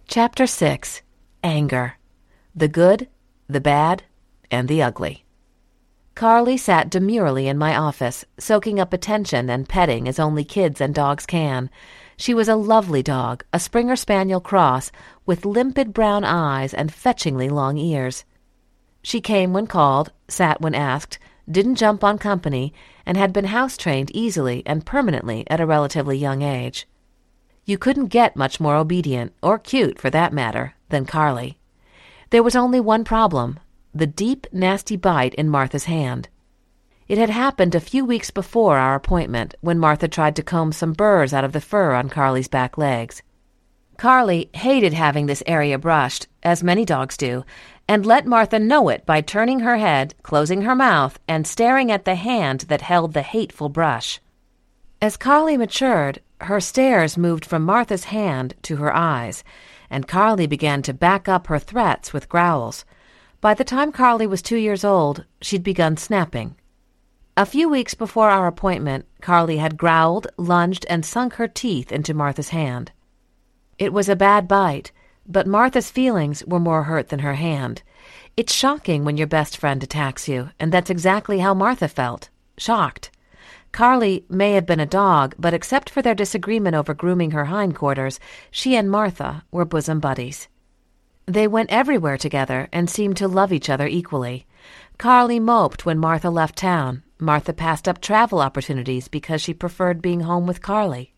Chapter 6. Anger. The Good, the Bad, and the Ugly. Carly sat demurely in my office, soaking up attention and petting as only kids and dogs can. She was a lovely dog, a Springer Spaniel cross, with limpid brown eyes and fetchingly long ears. She came when called, sat when asked, didn't jump on company, and had been house-trained easily and permanently at a relatively young age. You couldn't get much more obedient, or cute for that matter, than Carly. There was only one problem: the deep, nasty bite in Martha's hand. It had happened a few weeks before our appointment, when Martha tried to comb some burrs out of the fur on Carly's back legs. Carly hated having this area brushed, as many dogs do, and let Martha know it by turning her head, closing her mouth, and staring at the hand that held the hateful brush. As Carly matured, her stares moved from Martha's hand to her eyes, and Carly began to back up her threats with growls. By the time Carly was 2 years old, she'd begun snapping. A few weeks before our appointment, Carly had growled, lunged, and sunk her teeth into Martha's hand. It was a bad bite, but Martha's feelings were more hurt than her hand. It's shocking when your best friend attacks you, and that's exactly how Martha felt, shocked. Carly may have been a dog, but except for their disagreement over grooming her hindquarters, she and Martha were bosom buddies. They went everywhere together and seemed to love each other equally. Carly moped when Martha left town. Martha passed up travel opportunities because she preferred being home with Carly.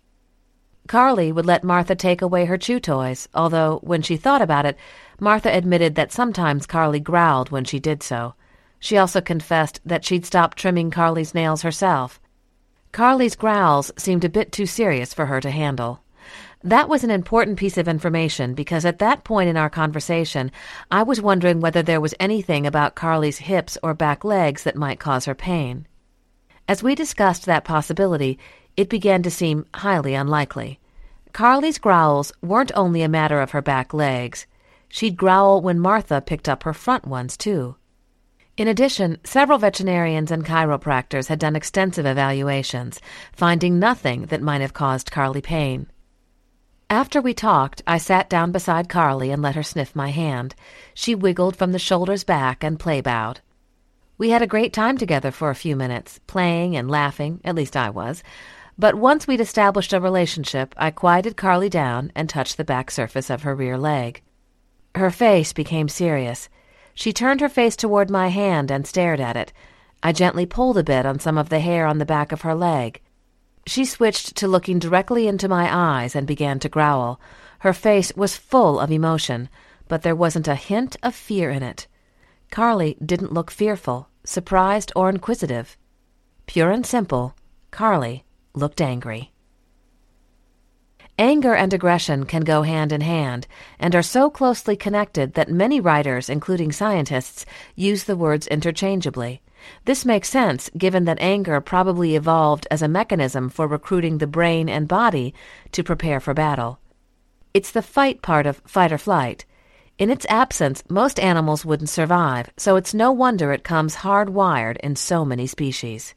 Carly would let Martha take away her chew toys, although, when she thought about it, Martha admitted that sometimes Carly growled when she did so. She also confessed that she'd stopped trimming Carly's nails herself. Carly's growls seemed a bit too serious for her to handle. That was an important piece of information because at that point in our conversation, I was wondering whether there was anything about Carly's hips or back legs that might cause her pain. As we discussed that possibility, it began to seem highly unlikely. Carly's growls weren't only a matter of her back legs. She'd growl when Martha picked up her front ones, too. In addition, several veterinarians and chiropractors had done extensive evaluations, finding nothing that might have caused Carly pain. After we talked, I sat down beside Carly and let her sniff my hand. She wiggled from the shoulders back and play-bowed. We had a great time together for a few minutes, playing and laughing, at least I was. But once we'd established a relationship, I quieted Carly down and touched the back surface of her rear leg. Her face became serious. She turned her face toward my hand and stared at it. I gently pulled a bit on some of the hair on the back of her leg. She switched to looking directly into my eyes and began to growl. Her face was full of emotion, but there wasn't a hint of fear in it. Carly didn't look fearful, surprised, or inquisitive. Pure and simple, Carly looked angry. Anger and aggression can go hand in hand and are so closely connected that many writers, including scientists, use the words interchangeably. This makes sense given that anger probably evolved as a mechanism for recruiting the brain and body to prepare for battle. It's the fight part of fight or flight. In its absence, most animals wouldn't survive, so it's no wonder it comes hardwired in so many species.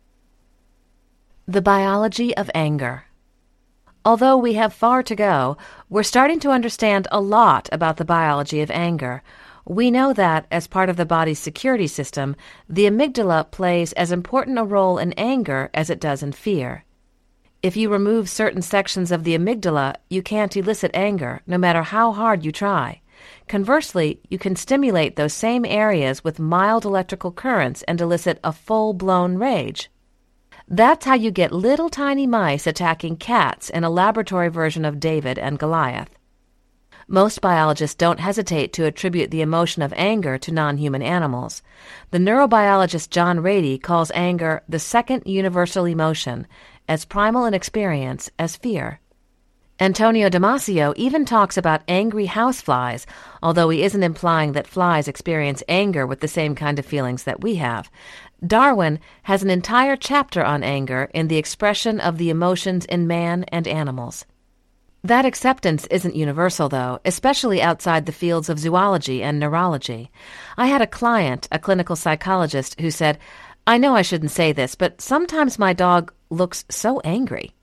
The biology of anger. Although we have far to go, we're starting to understand a lot about the biology of anger. We know that, as part of the body's security system, the amygdala plays as important a role in anger as it does in fear. If you remove certain sections of the amygdala, you can't elicit anger, no matter how hard you try. Conversely, you can stimulate those same areas with mild electrical currents and elicit a full-blown rage. That's how you get little tiny mice attacking cats in a laboratory version of David and Goliath. Most biologists don't hesitate to attribute the emotion of anger to non-human animals. The neurobiologist John Ratey calls anger the second universal emotion, as primal in experience as fear. Antonio Damasio even talks about angry houseflies, although he isn't implying that flies experience anger with the same kind of feelings that we have. Darwin has an entire chapter on anger in the expression of the emotions in man and animals. That acceptance isn't universal, though, especially outside the fields of zoology and neurology. I had a client, a clinical psychologist, who said, "I know I shouldn't say this, but sometimes my dog looks so angry."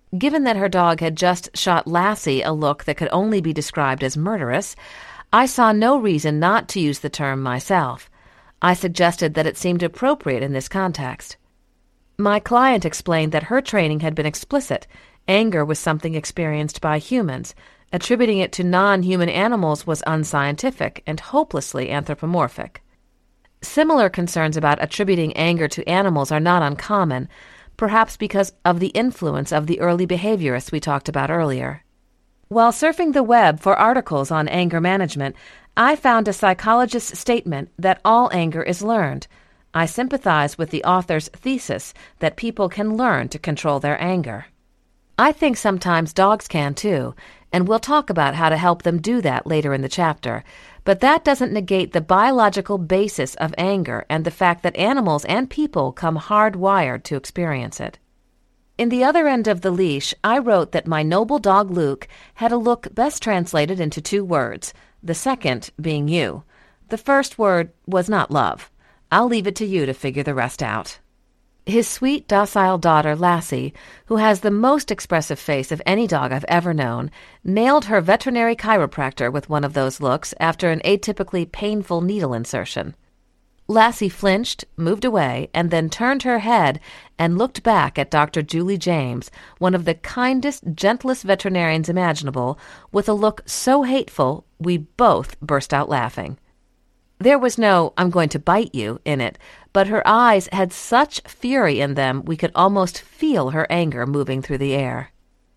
Given that her dog had just shot Lassie a look that could only be described as murderous, I saw no reason not to use the term myself. I suggested that it seemed appropriate in this context. My client explained that her training had been explicit. Anger was something experienced by humans. Attributing it to non-human animals was unscientific and hopelessly anthropomorphic. Similar concerns about attributing anger to animals are not uncommon, perhaps because of the influence of the early behaviorists we talked about earlier. While surfing the web for articles on anger management, I found a psychologist's statement that all anger is learned. I sympathize with the author's thesis that people can learn to control their anger. I think sometimes dogs can too, and we'll talk about how to help them do that later in the chapter. But that doesn't negate the biological basis of anger and the fact that animals and people come hardwired to experience it. In The Other End of the Leash, I wrote that my noble dog Luke had a look best translated into 2 words, the second being you. The first word was not love. I'll leave it to you to figure the rest out. His sweet, docile daughter, Lassie, who has the most expressive face of any dog I've ever known, nailed her veterinary chiropractor with one of those looks after an atypically painful needle insertion. Lassie flinched, moved away, and then turned her head and looked back at Dr. Julie James, one of the kindest, gentlest veterinarians imaginable, with a look so hateful we both burst out laughing. There was no "I'm going to bite you" in it, but her eyes had such fury in them we could almost feel her anger moving through the air.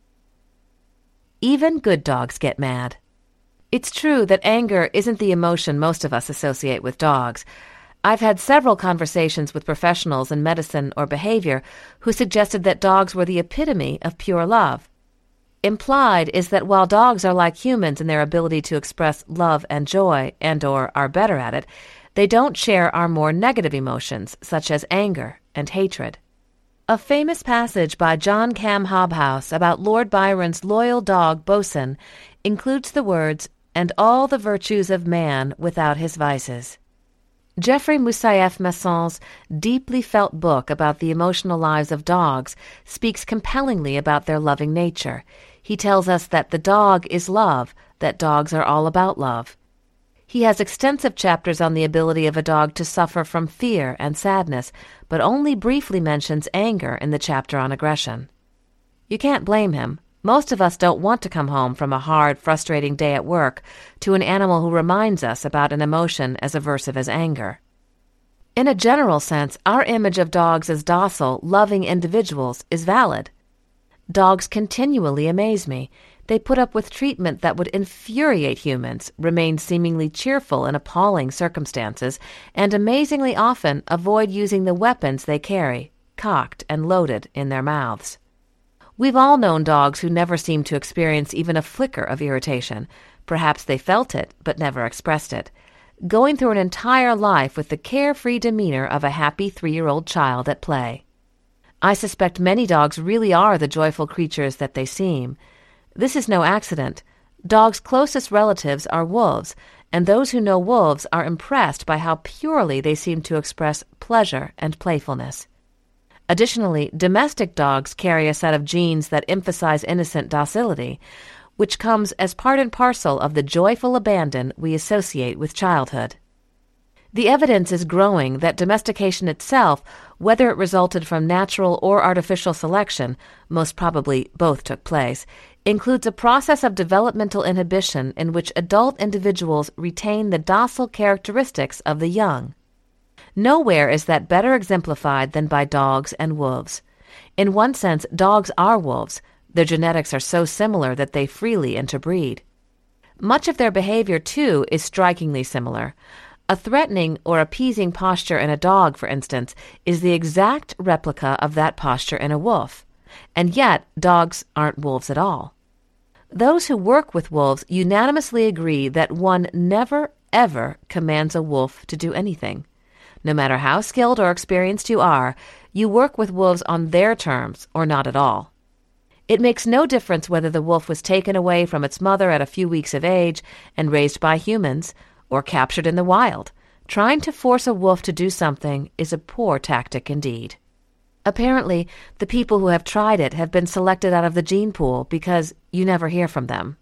Even good dogs get mad. It's true that anger isn't the emotion most of us associate with dogs. I've had several conversations with professionals in medicine or behavior who suggested that dogs were the epitome of pure love. Implied is that while dogs are like humans in their ability to express love and joy and/or are better at it, they don't share our more negative emotions, such as anger and hatred. A famous passage by John Cam Hobhouse about Lord Byron's loyal dog Bosun includes the words, "and all the virtues of man without his vices." Geoffrey Moussaieff Masson's deeply felt book about the emotional lives of dogs speaks compellingly about their loving nature. He tells us that the dog is love, that dogs are all about love. He has extensive chapters on the ability of a dog to suffer from fear and sadness, but only briefly mentions anger in the chapter on aggression. You can't blame him. Most of us don't want to come home from a hard, frustrating day at work to an animal who reminds us about an emotion as aversive as anger. In a general sense, our image of dogs as docile, loving individuals is valid. Dogs continually amaze me. They put up with treatment that would infuriate humans, remain seemingly cheerful in appalling circumstances, and amazingly often avoid using the weapons they carry, cocked and loaded in their mouths. We've all known dogs who never seemed to experience even a flicker of irritation. Perhaps they felt it, but never expressed it. Going through an entire life with the carefree demeanor of a happy 3-year-old child at play. I suspect many dogs really are the joyful creatures that they seem. This is no accident. Dogs' closest relatives are wolves, and those who know wolves are impressed by how purely they seem to express pleasure and playfulness. Additionally, domestic dogs carry a set of genes that emphasize innocent docility, which comes as part and parcel of the joyful abandon we associate with childhood. The evidence is growing that domestication itself, whether it resulted from natural or artificial selection, most probably both took place, includes a process of developmental inhibition in which adult individuals retain the docile characteristics of the young. Nowhere is that better exemplified than by dogs and wolves. In one sense, dogs are wolves. Their genetics are so similar that they freely interbreed. Much of their behavior, too, is strikingly similar. A threatening or appeasing posture in a dog, for instance, is the exact replica of that posture in a wolf. And yet, dogs aren't wolves at all. Those who work with wolves unanimously agree that one never, ever commands a wolf to do anything. No matter how skilled or experienced you are, you work with wolves on their terms or not at all. It makes no difference whether the wolf was taken away from its mother at a few weeks of age and raised by humans, or captured in the wild. Trying to force a wolf to do something is a poor tactic indeed. Apparently, the people who have tried it have been selected out of the gene pool because you never hear from them.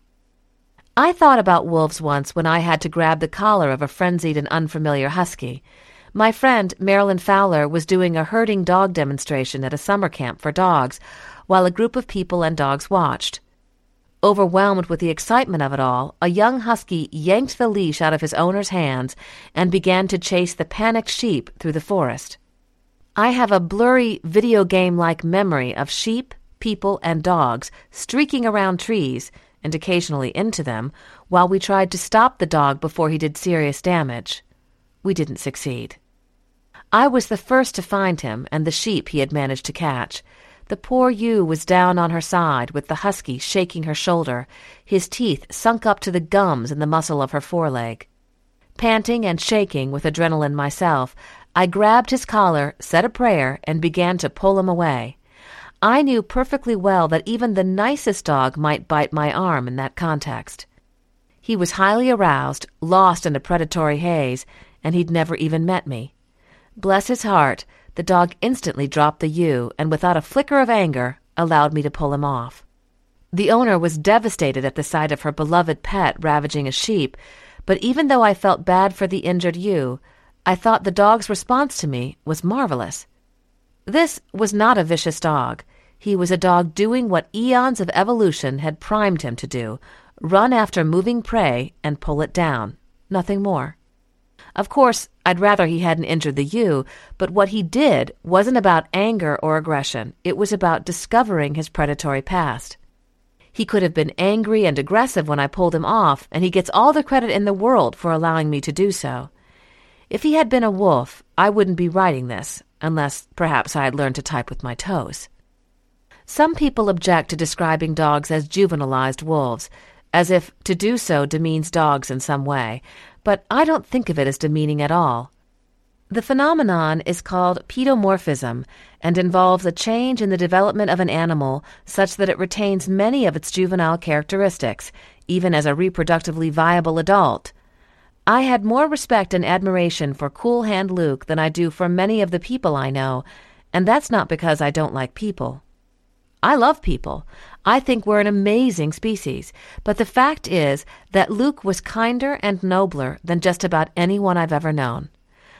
I thought about wolves once when I had to grab the collar of a frenzied and unfamiliar husky. My friend, Marilyn Fowler, was doing a herding dog demonstration at a summer camp for dogs, while a group of people and dogs watched. Overwhelmed with the excitement of it all, a young husky yanked the leash out of his owner's hands and began to chase the panicked sheep through the forest. I have a blurry video game-like memory of sheep, people, and dogs streaking around trees, and occasionally into them, while we tried to stop the dog before he did serious damage. We didn't succeed. I was the first to find him and the sheep he had managed to catch. The poor ewe was down on her side, with the husky shaking her shoulder, his teeth sunk up to the gums in the muscle of her foreleg. Panting and shaking with adrenaline myself, I grabbed his collar, said a prayer, and began to pull him away. I knew perfectly well that even the nicest dog might bite my arm in that context. He was highly aroused, lost in a predatory haze, and he'd never even met me. Bless his heart, the dog instantly dropped the ewe and without a flicker of anger allowed me to pull him off. The owner was devastated at the sight of her beloved pet ravaging a sheep, but even though I felt bad for the injured ewe, I thought the dog's response to me was marvelous. This was not a vicious dog. He was a dog doing what eons of evolution had primed him to do, run after moving prey and pull it down. Nothing more. Of course, I'd rather he hadn't injured the ewe, but what he did wasn't about anger or aggression. It was about discovering his predatory past. He could have been angry and aggressive when I pulled him off, and he gets all the credit in the world for allowing me to do so. If he had been a wolf, I wouldn't be writing this, unless perhaps I had learned to type with my toes. Some people object to describing dogs as juvenilized wolves, as if to do so demeans dogs in some way, but I don't think of it as demeaning at all. The phenomenon is called pedomorphism and involves a change in the development of an animal such that it retains many of its juvenile characteristics, even as a reproductively viable adult. I had more respect and admiration for Cool Hand Luke than I do for many of the people I know, and that's not because I don't like people. I love people. I think we're an amazing species, but the fact is that Luke was kinder and nobler than just about anyone I've ever known.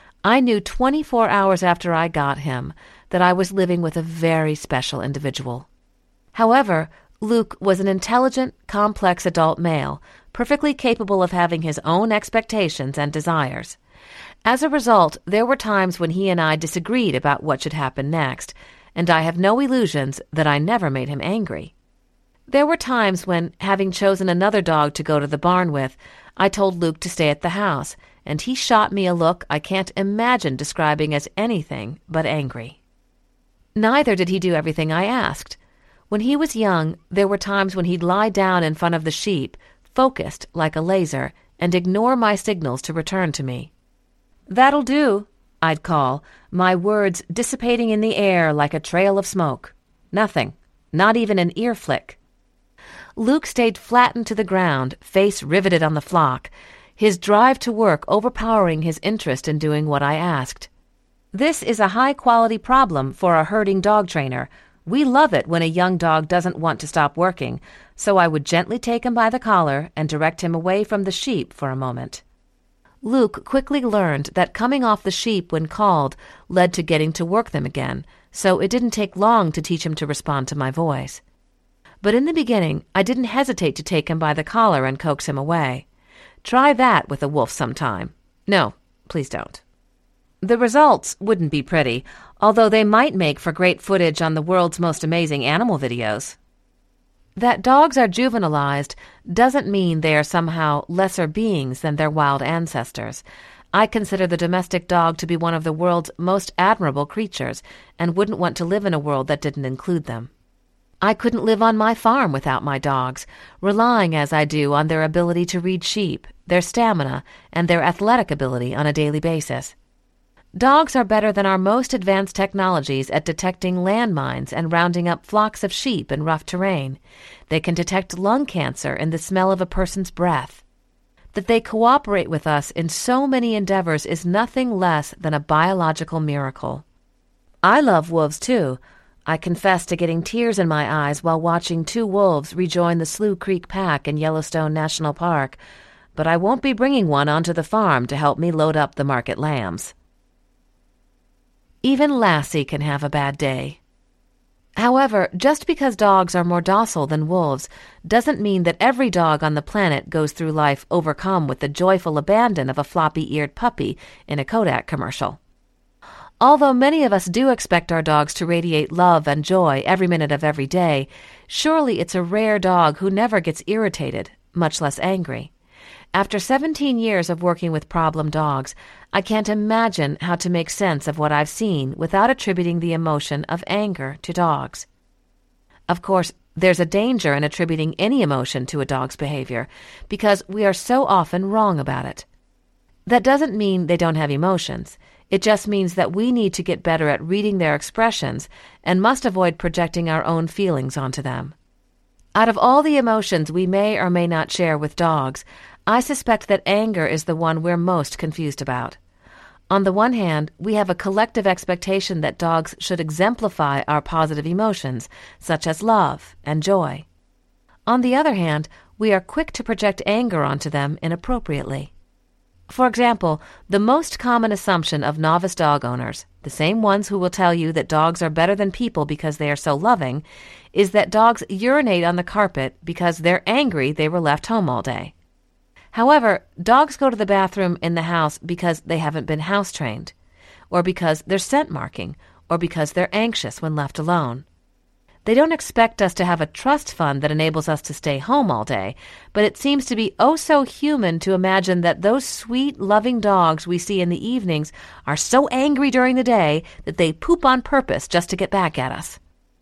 I knew 24 hours after I got him that I was living with a very special individual. However, Luke was an intelligent, complex adult male, perfectly capable of having his own expectations and desires. As a result, there were times when he and I disagreed about what should happen next, and I have no illusions that I never made him angry. There were times when, having chosen another dog to go to the barn with, I told Luke to stay at the house, and he shot me a look I can't imagine describing as anything but angry. Neither did he do everything I asked. When he was young, there were times when he'd lie down in front of the sheep, focused like a laser, and ignore my signals to return to me. "That'll do," I'd call, my words dissipating in the air like a trail of smoke. Nothing, not even an ear flick. Luke stayed flattened to the ground, face riveted on the flock, his drive to work overpowering his interest in doing what I asked. This is a high-quality problem for a herding dog trainer. We love it when a young dog doesn't want to stop working, so I would gently take him by the collar and direct him away from the sheep for a moment. Luke quickly learned that coming off the sheep when called led to getting to work them again, so it didn't take long to teach him to respond to my voice. But in the beginning, I didn't hesitate to take him by the collar and coax him away. Try that with a wolf sometime. No, please don't. The results wouldn't be pretty, although they might make for great footage on the world's most amazing animal videos. That dogs are juvenilized doesn't mean they are somehow lesser beings than their wild ancestors. I consider the domestic dog to be one of the world's most admirable creatures and wouldn't want to live in a world that didn't include them. I couldn't live on my farm without my dogs, relying as I do on their ability to read sheep, their stamina, and their athletic ability on a daily basis. Dogs are better than our most advanced technologies at detecting landmines and rounding up flocks of sheep in rough terrain. They can detect lung cancer in the smell of a person's breath. That they cooperate with us in so many endeavors is nothing less than a biological miracle. I love wolves too. I confess to getting tears in my eyes while watching 2 wolves rejoin the Slough Creek Pack in Yellowstone National Park, but I won't be bringing one onto the farm to help me load up the market lambs. Even Lassie can have a bad day. However, just because dogs are more docile than wolves doesn't mean that every dog on the planet goes through life overcome with the joyful abandon of a floppy-eared puppy in a Kodak commercial. Although many of us do expect our dogs to radiate love and joy every minute of every day, surely it's a rare dog who never gets irritated, much less angry. After 17 years of working with problem dogs, I can't imagine how to make sense of what I've seen without attributing the emotion of anger to dogs. Of course, there's a danger in attributing any emotion to a dog's behavior, because we are so often wrong about it. That doesn't mean they don't have emotions. It just means that we need to get better at reading their expressions and must avoid projecting our own feelings onto them. Out of all the emotions we may or may not share with dogs, I suspect that anger is the one we're most confused about. On the one hand, we have a collective expectation that dogs should exemplify our positive emotions, such as love and joy. On the other hand, we are quick to project anger onto them inappropriately. For example, the most common assumption of novice dog owners, the same ones who will tell you that dogs are better than people because they are so loving, is that dogs urinate on the carpet because they're angry they were left home all day. However, dogs go to the bathroom in the house because they haven't been house-trained, or because they're scent marking, or because they're anxious when left alone. They don't expect us to have a trust fund that enables us to stay home all day, but it seems to be oh so human to imagine that those sweet, loving dogs we see in the evenings are so angry during the day that they poop on purpose just to get back at us.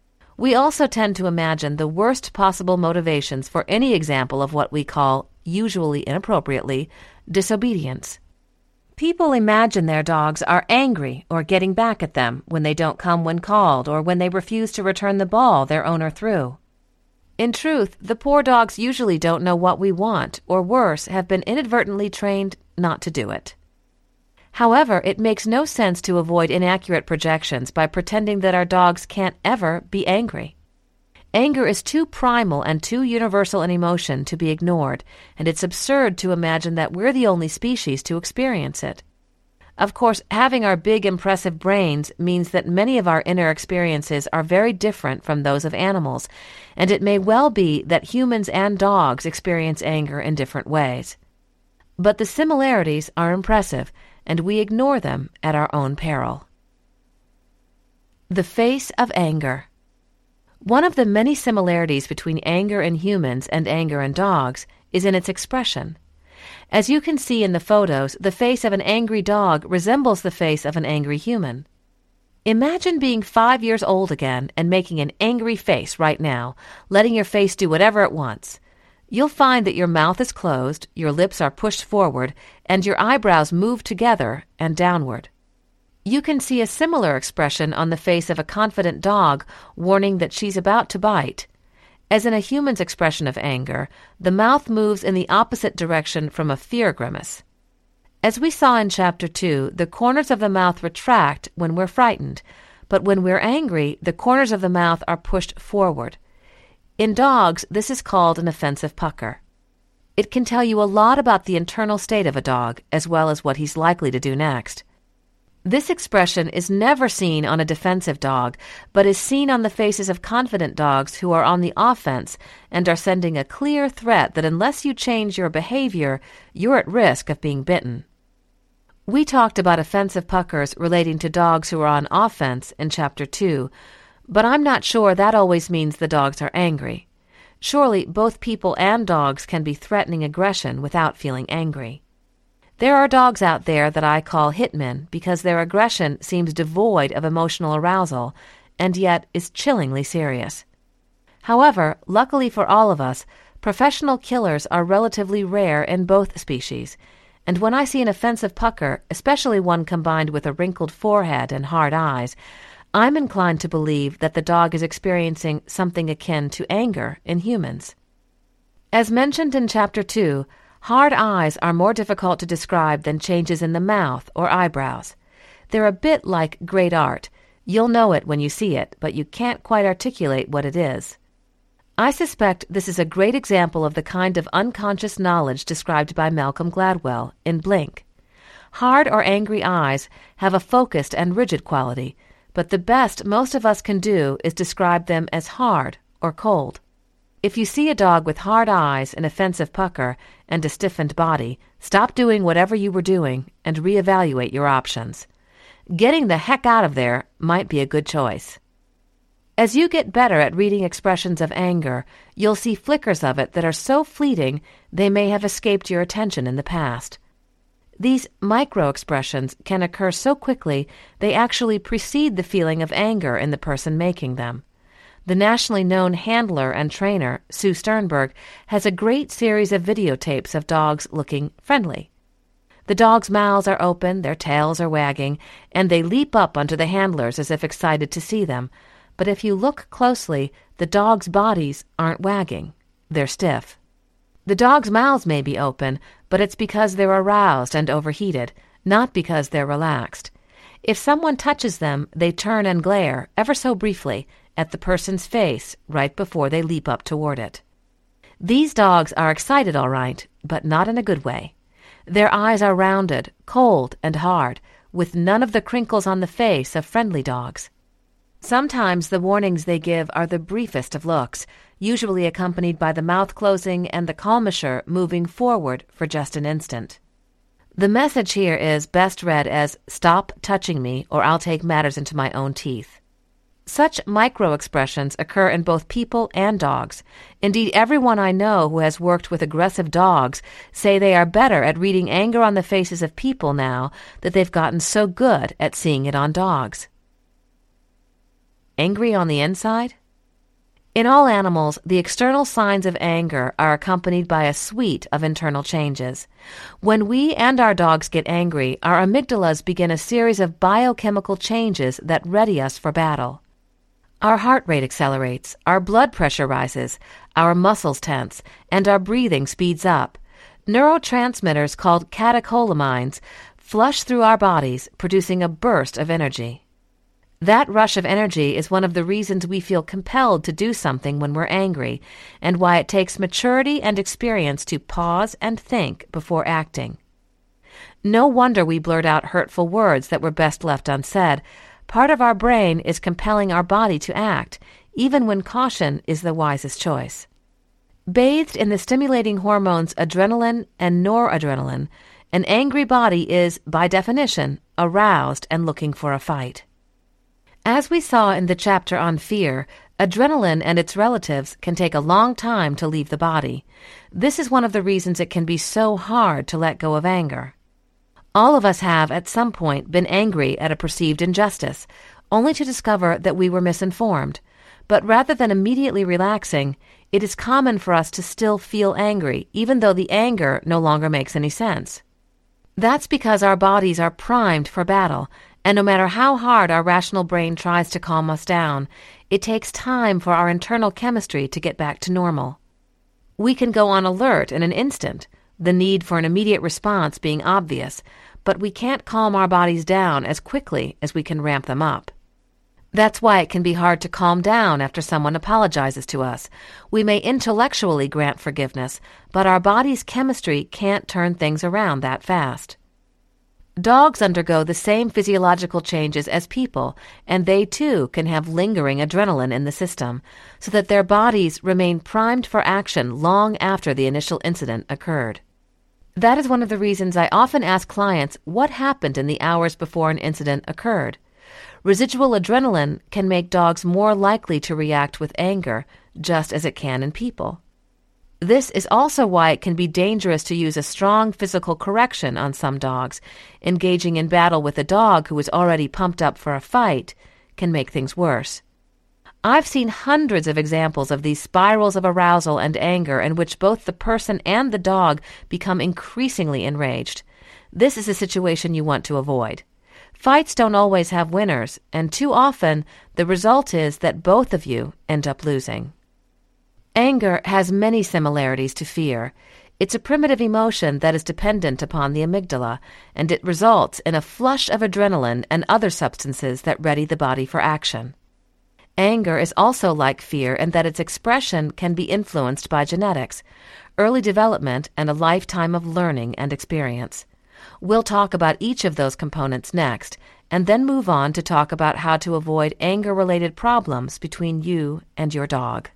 We also tend to imagine the worst possible motivations for any example of what we call, usually inappropriately, disobedience. People imagine their dogs are angry or getting back at them when they don't come when called or when they refuse to return the ball their owner threw. In truth, the poor dogs usually don't know what we want, or worse, have been inadvertently trained not to do it. However, it makes no sense to avoid inaccurate projections by pretending that our dogs can't ever be angry. Anger is too primal and too universal an emotion to be ignored, and it's absurd to imagine that we're the only species to experience it. Of course, having our big, impressive brains means that many of our inner experiences are very different from those of animals, and it may well be that humans and dogs experience anger in different ways. But the similarities are impressive, and we ignore them at our own peril. The face of anger. One of the many similarities between anger in humans and anger in dogs is in its expression. As you can see in the photos, the face of an angry dog resembles the face of an angry human. Imagine being 5 years old again and making an angry face right now, letting your face do whatever it wants. You'll find that your mouth is closed, your lips are pushed forward, and your eyebrows move together and downward. You can see a similar expression on the face of a confident dog, warning that she's about to bite. As in a human's expression of anger, the mouth moves in the opposite direction from a fear grimace. As we saw in Chapter 2, the corners of the mouth retract when we're frightened, but when we're angry, the corners of the mouth are pushed forward. In dogs, this is called an offensive pucker. It can tell you a lot about the internal state of a dog, as well as what he's likely to do next. This expression is never seen on a defensive dog, but is seen on the faces of confident dogs who are on the offense and are sending a clear threat that unless you change your behavior, you're at risk of being bitten. We talked about offensive puckers relating to dogs who are on offense in Chapter 2, but I'm not sure that always means the dogs are angry. Surely both people and dogs can be threatening aggression without feeling angry. There are dogs out there that I call hitmen because their aggression seems devoid of emotional arousal and yet is chillingly serious. However, luckily for all of us, professional killers are relatively rare in both species, and when I see an offensive pucker, especially one combined with a wrinkled forehead and hard eyes, I'm inclined to believe that the dog is experiencing something akin to anger in humans. As mentioned in Chapter 2, hard eyes are more difficult to describe than changes in the mouth or eyebrows. They're a bit like great art. You'll know it when you see it, but you can't quite articulate what it is. I suspect this is a great example of the kind of unconscious knowledge described by Malcolm Gladwell in Blink. Hard or angry eyes have a focused and rigid quality, but the best most of us can do is describe them as hard or cold. If you see a dog with hard eyes, an offensive pucker, and a stiffened body, stop doing whatever you were doing and reevaluate your options. Getting the heck out of there might be a good choice. As you get better at reading expressions of anger, you'll see flickers of it that are so fleeting they may have escaped your attention in the past. These micro-expressions can occur so quickly they actually precede the feeling of anger in the person making them. The nationally known handler and trainer, Sue Sternberg, has a great series of videotapes of dogs looking friendly. The dogs' mouths are open, their tails are wagging, and they leap up onto the handlers as if excited to see them. But if you look closely, the dogs' bodies aren't wagging. They're stiff. The dogs' mouths may be open, but it's because they're aroused and overheated, not because they're relaxed. If someone touches them, they turn and glare, ever so briefly, at the person's face right before they leap up toward it. These dogs are excited all right, but not in a good way. Their eyes are rounded, cold, and hard, with none of the crinkles on the face of friendly dogs. Sometimes the warnings they give are the briefest of looks, usually accompanied by the mouth closing and the commissure moving forward for just an instant. The message here is best read as, "Stop touching me, or I'll take matters into my own teeth." Such micro-expressions occur in both people and dogs. Indeed, everyone I know who has worked with aggressive dogs say they are better at reading anger on the faces of people now that they've gotten so good at seeing it on dogs. Angry on the inside? In all animals, the external signs of anger are accompanied by a suite of internal changes. When we and our dogs get angry, our amygdalas begin a series of biochemical changes that ready us for battle. Our heart rate accelerates, our blood pressure rises, our muscles tense, and our breathing speeds up. Neurotransmitters called catecholamines flush through our bodies, producing a burst of energy. That rush of energy is one of the reasons we feel compelled to do something when we're angry, and why it takes maturity and experience to pause and think before acting. No wonder we blurt out hurtful words that were best left unsaid. Part of our brain is compelling our body to act, even when caution is the wisest choice. Bathed in the stimulating hormones adrenaline and noradrenaline, an angry body is, by definition, aroused and looking for a fight. As we saw in the chapter on fear, adrenaline and its relatives can take a long time to leave the body. This is one of the reasons it can be so hard to let go of anger. All of us have, at some point, been angry at a perceived injustice, only to discover that we were misinformed. But rather than immediately relaxing, it is common for us to still feel angry, even though the anger no longer makes any sense. That's because our bodies are primed for battle, and no matter how hard our rational brain tries to calm us down, it takes time for our internal chemistry to get back to normal. We can go on alert in an instant, the need for an immediate response being obvious, but we can't calm our bodies down as quickly as we can ramp them up. That's why it can be hard to calm down after someone apologizes to us. We may intellectually grant forgiveness, but our body's chemistry can't turn things around that fast. Dogs undergo the same physiological changes as people, and they too can have lingering adrenaline in the system, so that their bodies remain primed for action long after the initial incident occurred. That is one of the reasons I often ask clients what happened in the hours before an incident occurred. Residual adrenaline can make dogs more likely to react with anger, just as it can in people. This is also why it can be dangerous to use a strong physical correction on some dogs. Engaging in battle with a dog who is already pumped up for a fight can make things worse. I've seen hundreds of examples of these spirals of arousal and anger in which both the person and the dog become increasingly enraged. This is a situation you want to avoid. Fights don't always have winners, and too often the result is that both of you end up losing. Anger has many similarities to fear. It's a primitive emotion that is dependent upon the amygdala, and it results in a flush of adrenaline and other substances that ready the body for action. Anger is also like fear in that its expression can be influenced by genetics, early development, and a lifetime of learning and experience. We'll talk about each of those components next, and then move on to talk about how to avoid anger-related problems between you and your dog.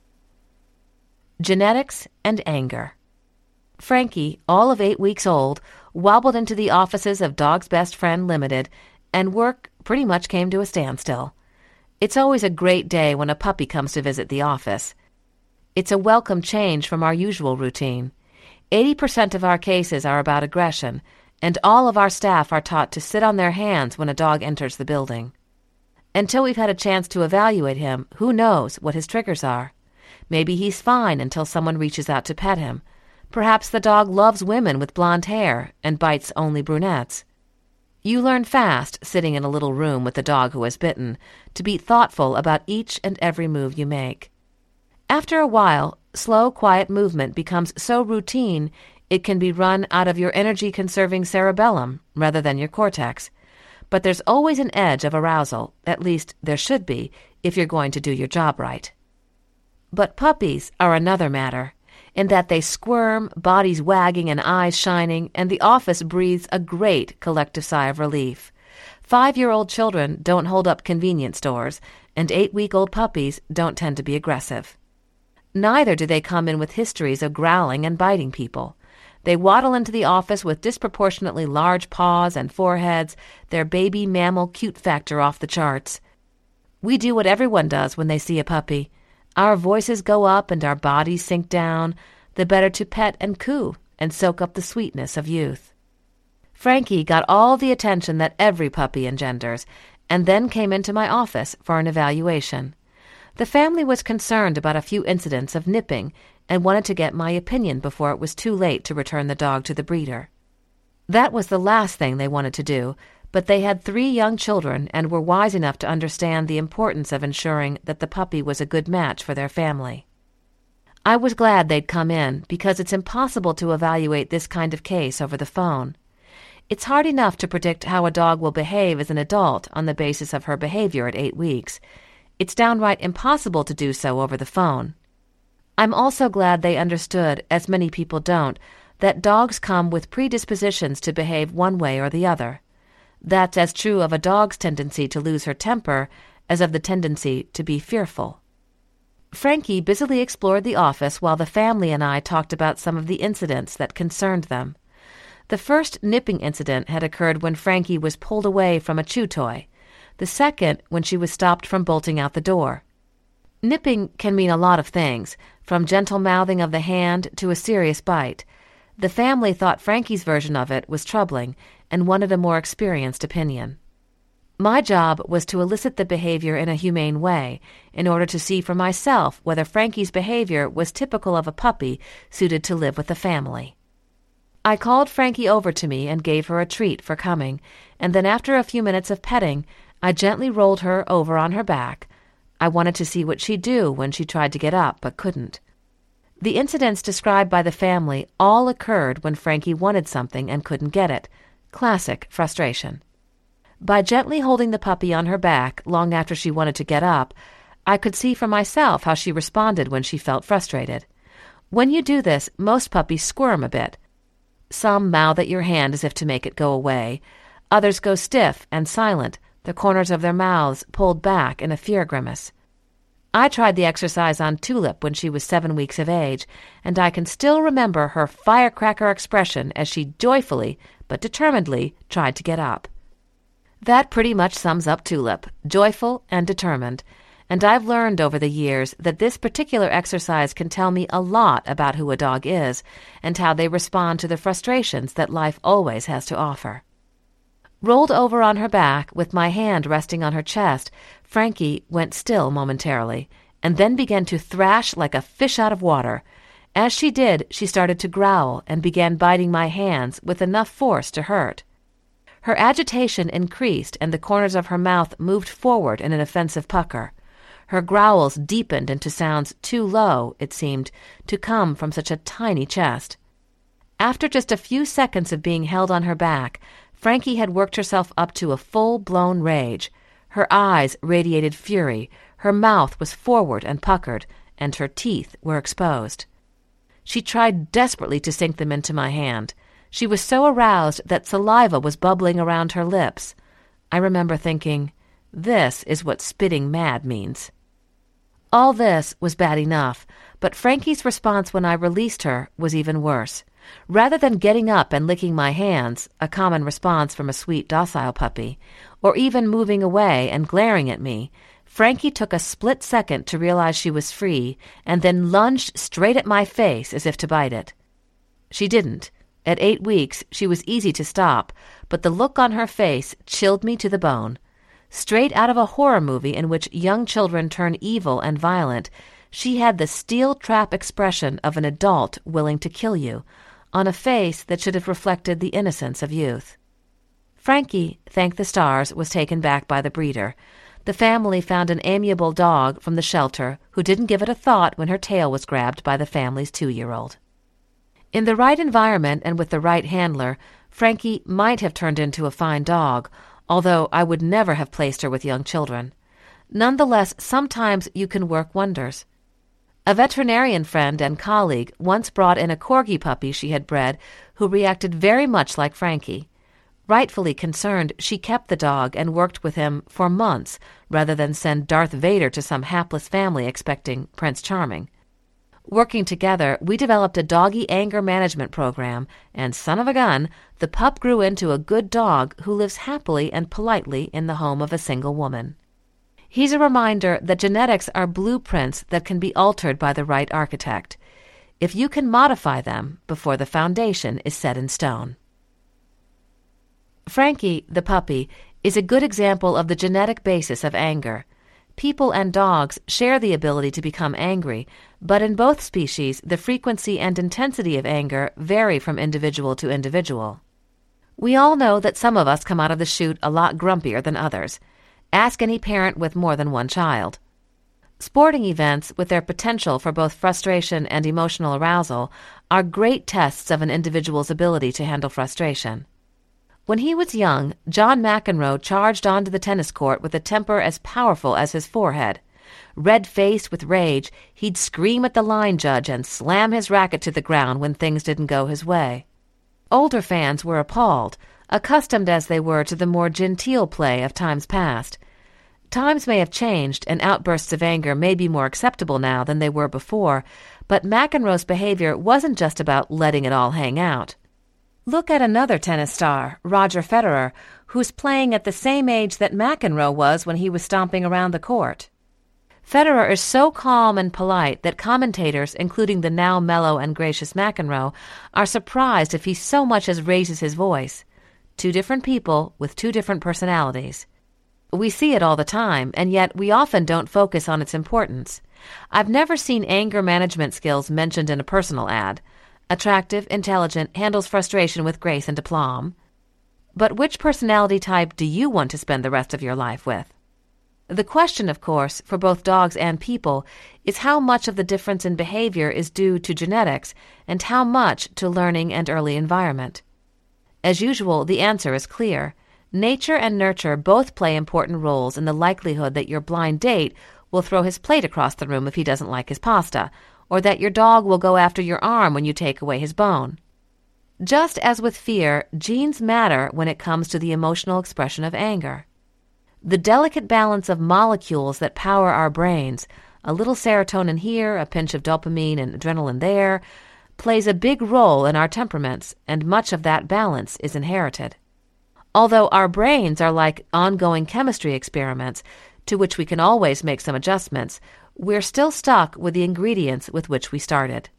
Genetics and anger. Frankie, all of 8 weeks old, wobbled into the offices of Dog's Best Friend Limited, and work pretty much came to a standstill. It's always a great day when a puppy comes to visit the office. It's a welcome change from our usual routine. 80% of our cases are about aggression, and all of our staff are taught to sit on their hands when a dog enters the building. Until we've had a chance to evaluate him, who knows what his triggers are? Maybe he's fine until someone reaches out to pet him. Perhaps the dog loves women with blonde hair and bites only brunettes. You learn fast, sitting in a little room with the dog who has bitten, to be thoughtful about each and every move you make. After a while, slow, quiet movement becomes so routine it can be run out of your energy-conserving cerebellum rather than your cortex. But there's always an edge of arousal, at least there should be, if you're going to do your job right. But puppies are another matter, in that they squirm, bodies wagging and eyes shining, and the office breathes a great collective sigh of relief. 5-year-old children don't hold up convenience stores, and 8-week-old puppies don't tend to be aggressive. Neither do they come in with histories of growling and biting people. They waddle into the office with disproportionately large paws and foreheads, their baby mammal cute factor off the charts. We do what everyone does when they see a puppy. Our voices go up and our bodies sink down, the better to pet and coo and soak up the sweetness of youth. Frankie got all the attention that every puppy engenders, and then came into my office for an evaluation. The family was concerned about a few incidents of nipping and wanted to get my opinion before it was too late to return the dog to the breeder. That was the last thing they wanted to do, but they had 3 young children and were wise enough to understand the importance of ensuring that the puppy was a good match for their family. I was glad they'd come in because it's impossible to evaluate this kind of case over the phone. It's hard enough to predict how a dog will behave as an adult on the basis of her behavior at 8 weeks. It's downright impossible to do so over the phone. I'm also glad they understood, as many people don't, that dogs come with predispositions to behave one way or the other. That's as true of a dog's tendency to lose her temper as of the tendency to be fearful. Frankie busily explored the office while the family and I talked about some of the incidents that concerned them. The first nipping incident had occurred when Frankie was pulled away from a chew toy. The second when she was stopped from bolting out the door. Nipping can mean a lot of things, from gentle mouthing of the hand to a serious bite. The family thought Frankie's version of it was troubling and wanted a more experienced opinion. My job was to elicit the behavior in a humane way in order to see for myself whether Frankie's behavior was typical of a puppy suited to live with the family. I called Frankie over to me and gave her a treat for coming, and then after a few minutes of petting, I gently rolled her over on her back. I wanted to see what she'd do when she tried to get up but couldn't. The incidents described by the family all occurred when Frankie wanted something and couldn't get it. Classic frustration. By gently holding the puppy on her back long after she wanted to get up, I could see for myself how she responded when she felt frustrated. When you do this, most puppies squirm a bit. Some mouth at your hand as if to make it go away. Others go stiff and silent, the corners of their mouths pulled back in a fear grimace. I tried the exercise on Tulip when she was 7 weeks of age, and I can still remember her firecracker expression as she joyfully but determinedly tried to get up. That pretty much sums up Tulip, joyful and determined, and I've learned over the years that this particular exercise can tell me a lot about who a dog is and how they respond to the frustrations that life always has to offer. Rolled over on her back, with my hand resting on her chest, Frankie went still momentarily, and then began to thrash like a fish out of water. As she did, she started to growl and began biting my hands with enough force to hurt. Her agitation increased, and the corners of her mouth moved forward in an offensive pucker. Her growls deepened into sounds too low, it seemed, to come from such a tiny chest. After just a few seconds of being held on her back, Frankie had worked herself up to a full-blown rage. Her eyes radiated fury, her mouth was forward and puckered, and her teeth were exposed. She tried desperately to sink them into my hand. She was so aroused that saliva was bubbling around her lips. I remember thinking, this is what spitting mad means. All this was bad enough, but Frankie's response when I released her was even worse. Rather than getting up and licking my hands, a common response from a sweet, docile puppy, or even moving away and glaring at me, Frankie took a split second to realize she was free and then lunged straight at my face as if to bite it. She didn't. At 8 weeks, she was easy to stop, but the look on her face chilled me to the bone. Straight out of a horror movie in which young children turn evil and violent, she had the steel trap expression of an adult willing to kill you, on a face that should have reflected the innocence of youth. Frankie, thank the stars, was taken back by the breeder. The family found an amiable dog from the shelter who didn't give it a thought when her tail was grabbed by the family's 2-year-old. In the right environment and with the right handler, Frankie might have turned into a fine dog, although I would never have placed her with young children. Nonetheless, sometimes you can work wonders. A veterinarian friend and colleague once brought in a corgi puppy she had bred who reacted very much like Frankie. Rightfully concerned, she kept the dog and worked with him for months rather than send Darth Vader to some hapless family expecting Prince Charming. Working together, we developed a doggy anger management program, and son of a gun, the pup grew into a good dog who lives happily and politely in the home of a single woman. He's a reminder that genetics are blueprints that can be altered by the right architect, if you can modify them before the foundation is set in stone. Frankie, the puppy, is a good example of the genetic basis of anger. People and dogs share the ability to become angry, but in both species, the frequency and intensity of anger vary from individual to individual. We all know that some of us come out of the chute a lot grumpier than others. Ask any parent with more than one child. Sporting events, with their potential for both frustration and emotional arousal, are great tests of an individual's ability to handle frustration. When he was young, John McEnroe charged onto the tennis court with a temper as powerful as his forehead. Red-faced with rage, he'd scream at the line judge and slam his racket to the ground when things didn't go his way. Older fans were appalled, accustomed as they were to the more genteel play of times past. Times may have changed, and outbursts of anger may be more acceptable now than they were before, but McEnroe's behavior wasn't just about letting it all hang out. Look at another tennis star, Roger Federer, who's playing at the same age that McEnroe was when he was stomping around the court. Federer is so calm and polite that commentators, including the now mellow and gracious McEnroe, are surprised if he so much as raises his voice. 2 different people with 2 different personalities. We see it all the time, and yet we often don't focus on its importance. I've never seen anger management skills mentioned in a personal ad. Attractive, intelligent, handles frustration with grace and aplomb. But which personality type do you want to spend the rest of your life with? The question, of course, for both dogs and people, is how much of the difference in behavior is due to genetics and how much to learning and early environment. As usual, the answer is clear. Nature and nurture both play important roles in the likelihood that your blind date will throw his plate across the room if he doesn't like his pasta, or that your dog will go after your arm when you take away his bone. Just as with fear, genes matter when it comes to the emotional expression of anger. The delicate balance of molecules that power our brains, a little serotonin here, a pinch of dopamine and adrenaline there, plays a big role in our temperaments, and much of that balance is inherited. Although our brains are like ongoing chemistry experiments, to which we can always make some adjustments, we're still stuck with the ingredients with which we started.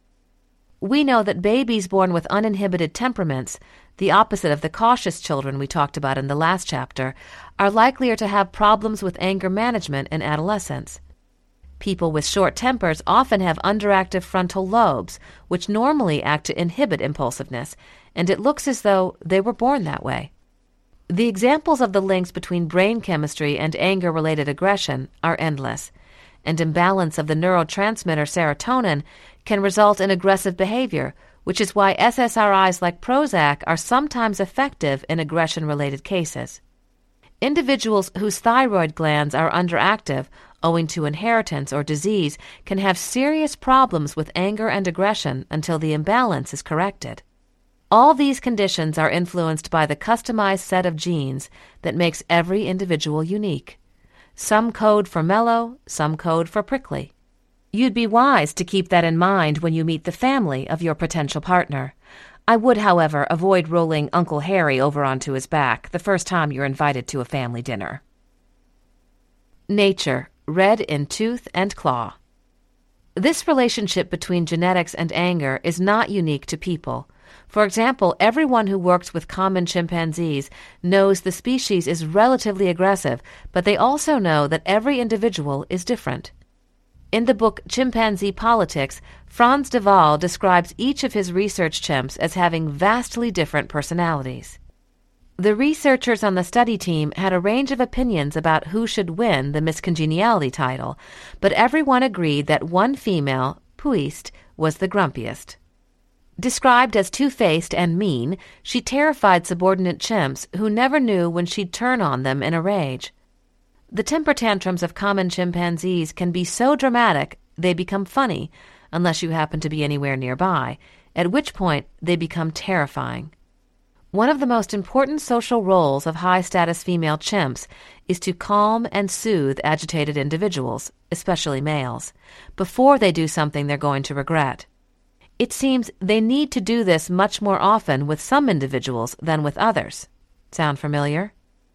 We know that babies born with uninhibited temperaments, the opposite of the cautious children we talked about in the last chapter, are likelier to have problems with anger management in adolescence. People with short tempers often have underactive frontal lobes, which normally act to inhibit impulsiveness, and it looks as though they were born that way. The examples of the links between brain chemistry and anger-related aggression are endless. And imbalance of the neurotransmitter serotonin can result in aggressive behavior, which is why SSRIs like Prozac are sometimes effective in aggression-related cases. Individuals whose thyroid glands are underactive owing to inheritance or disease can have serious problems with anger and aggression until the imbalance is corrected. All these conditions are influenced by the customized set of genes that makes every individual unique. Some code for mellow, some code for prickly. You'd be wise to keep that in mind when you meet the family of your potential partner. I would, however, avoid rolling Uncle Harry over onto his back the first time you're invited to a family dinner. Nature, red in tooth and claw. This relationship between genetics and anger is not unique to people. For example, everyone who works with common chimpanzees knows the species is relatively aggressive, but they also know that every individual is different. In the book Chimpanzee Politics, Frans de Waal describes each of his research chimps as having vastly different personalities. The researchers on the study team had a range of opinions about who should win the Miss Congeniality title, but everyone agreed that one female, Puist, was the grumpiest. Described as two-faced and mean, she terrified subordinate chimps who never knew when she'd turn on them in a rage. The temper tantrums of common chimpanzees can be so dramatic they become funny, unless you happen to be anywhere nearby, at which point they become terrifying. One of the most important social roles of high-status female chimps is to calm and soothe agitated individuals, especially males, before they do something they're going to regret. It seems they need to do this much more often with some individuals than with others. Sound familiar?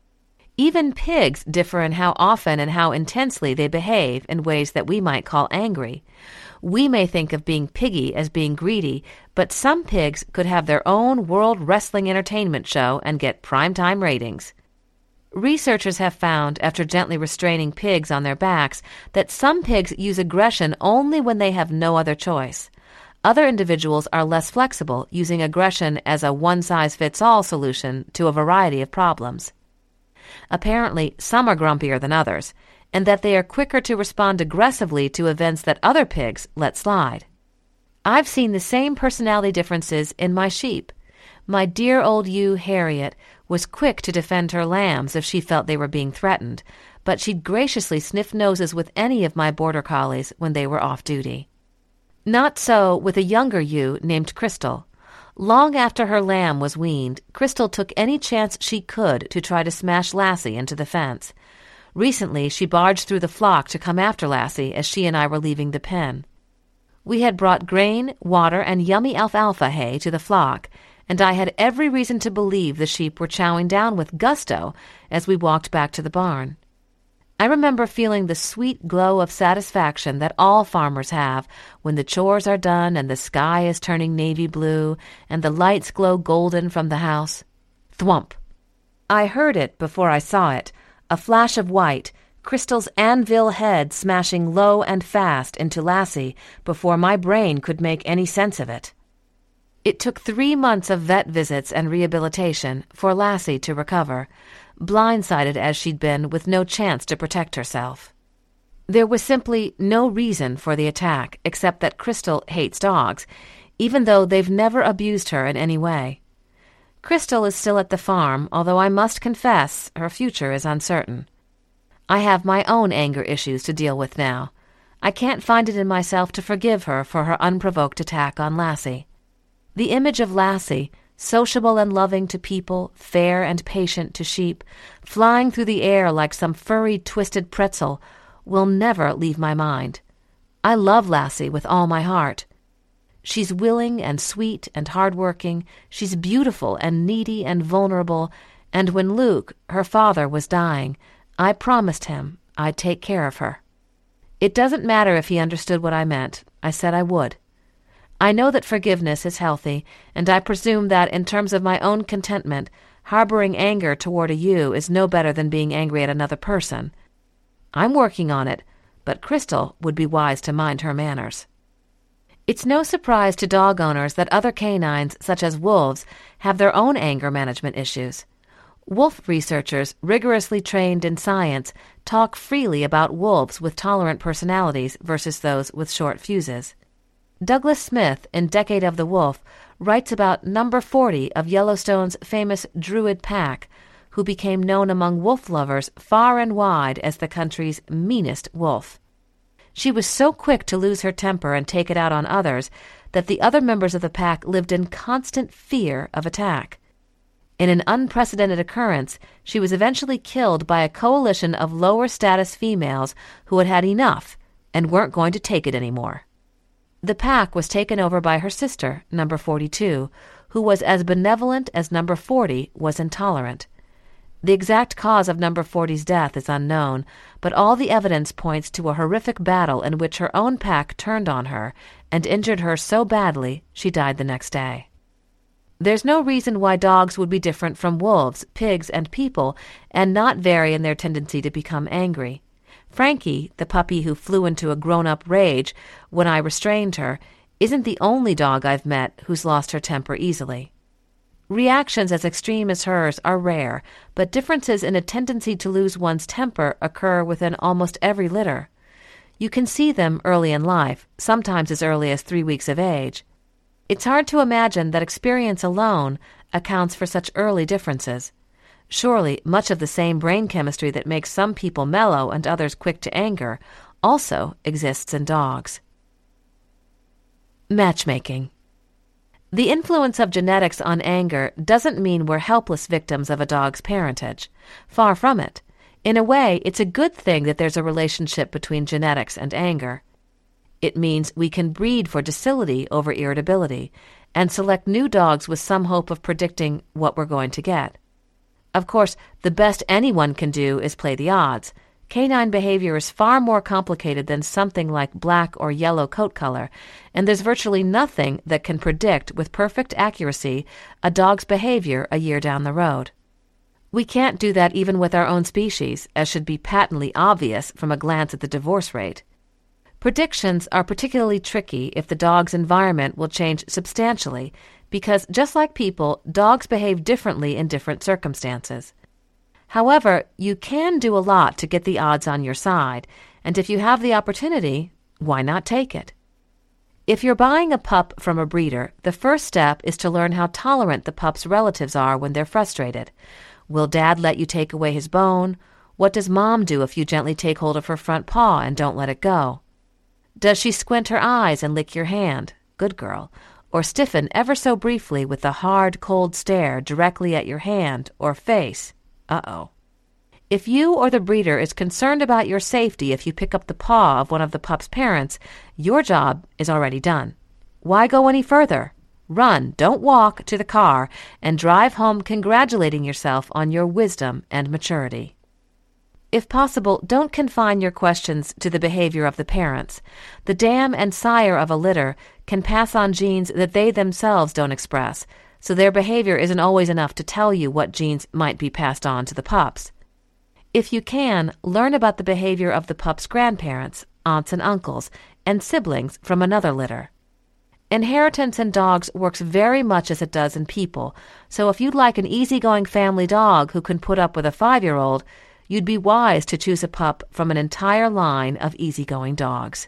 Even pigs differ in how often and how intensely they behave in ways that we might call angry. We may think of being piggy as being greedy, but some pigs could have their own World Wrestling Entertainment show and get primetime ratings. Researchers have found, after gently restraining pigs on their backs, that some pigs use aggression only when they have no other choice. Other individuals are less flexible, using aggression as a one-size-fits-all solution to a variety of problems. Apparently, some are grumpier than others, and that they are quicker to respond aggressively to events that other pigs let slide. I've seen the same personality differences in my sheep. My dear old ewe, Harriet, was quick to defend her lambs if she felt they were being threatened, but she'd graciously sniff noses with any of my border collies when they were off duty. Not so with a younger ewe named Crystal. Long after her lamb was weaned, Crystal took any chance she could to try to smash Lassie into the fence. Recently, she barged through the flock to come after Lassie as she and I were leaving the pen. We had brought grain, water, and yummy alfalfa hay to the flock, and I had every reason to believe the sheep were chowing down with gusto as we walked back to the barn. I remember feeling the sweet glow of satisfaction that all farmers have when the chores are done and the sky is turning navy blue and the lights glow golden from the house. Thwump! I heard it before I saw it, a flash of white, Crystal's anvil head smashing low and fast into Lassie before my brain could make any sense of it. It took 3 months of vet visits and rehabilitation for Lassie to recover, blindsided as she'd been with no chance to protect herself. There was simply no reason for the attack except that Crystal hates dogs, even though they've never abused her in any way. Crystal is still at the farm, although I must confess her future is uncertain. I have my own anger issues to deal with now. I can't find it in myself to forgive her for her unprovoked attack on Lassie. The image of Lassie, sociable and loving to people, fair and patient to sheep, flying through the air like some furry, twisted pretzel, will never leave my mind. I love Lassie with all my heart. She's willing and sweet and hard-working, she's beautiful and needy and vulnerable, and when Luke, her father, was dying, I promised him I'd take care of her. It doesn't matter if he understood what I meant. I said I would. I know that forgiveness is healthy, and I presume that, in terms of my own contentment, harboring anger toward a ewe is no better than being angry at another person. I'm working on it, but Crystal would be wise to mind her manners. It's no surprise to dog owners that other canines, such as wolves, have their own anger management issues. Wolf researchers, rigorously trained in science, talk freely about wolves with tolerant personalities versus those with short fuses. Douglas Smith, in Decade of the Wolf, writes about number 40 of Yellowstone's famous Druid Pack, who became known among wolf lovers far and wide as the country's meanest wolf. She was so quick to lose her temper and take it out on others that the other members of the pack lived in constant fear of attack. In an unprecedented occurrence, she was eventually killed by a coalition of lower-status females who had had enough and weren't going to take it anymore. The pack was taken over by her sister, number 42, who was as benevolent as number 40 was intolerant. The exact cause of number 40's death is unknown, but all the evidence points to a horrific battle in which her own pack turned on her and injured her so badly she died the next day. There's no reason why dogs would be different from wolves, pigs, and people and not vary in their tendency to become angry. Frankie, the puppy who flew into a grown-up rage when I restrained her, isn't the only dog I've met who's lost her temper easily. Reactions as extreme as hers are rare, but differences in a tendency to lose one's temper occur within almost every litter. You can see them early in life, sometimes as early as 3 weeks of age. It's hard to imagine that experience alone accounts for such early differences. Surely, much of the same brain chemistry that makes some people mellow and others quick to anger also exists in dogs. Matchmaking. The influence of genetics on anger doesn't mean we're helpless victims of a dog's parentage. Far from it. In a way, it's a good thing that there's a relationship between genetics and anger. It means we can breed for docility over irritability and select new dogs with some hope of predicting what we're going to get. Of course, the best anyone can do is play the odds. Canine behavior is far more complicated than something like black or yellow coat color, and there's virtually nothing that can predict with perfect accuracy a dog's behavior a year down the road. We can't do that even with our own species, as should be patently obvious from a glance at the divorce rate. Predictions are particularly tricky if the dog's environment will change substantially, because just like people, dogs behave differently in different circumstances. However, you can do a lot to get the odds on your side, and if you have the opportunity, why not take it? If you're buying a pup from a breeder, the first step is to learn how tolerant the pup's relatives are when they're frustrated. Will Dad let you take away his bone? What does Mom do if you gently take hold of her front paw and don't let it go? Does she squint her eyes and lick your hand? Good girl. Or stiffen ever so briefly with a hard, cold stare directly at your hand or face? Uh-oh. If you or the breeder is concerned about your safety if you pick up the paw of one of the pup's parents, your job is already done. Why go any further? Run, don't walk, to the car and drive home congratulating yourself on your wisdom and maturity. If possible, don't confine your questions to the behavior of the parents. The dam and sire of a litter can pass on genes that they themselves don't express, so their behavior isn't always enough to tell you what genes might be passed on to the pups. If you can, learn about the behavior of the pup's grandparents, aunts and uncles, and siblings from another litter. Inheritance in dogs works very much as it does in people, so if you'd like an easygoing family dog who can put up with a 5-year-old, you'd be wise to choose a pup from an entire line of easygoing dogs.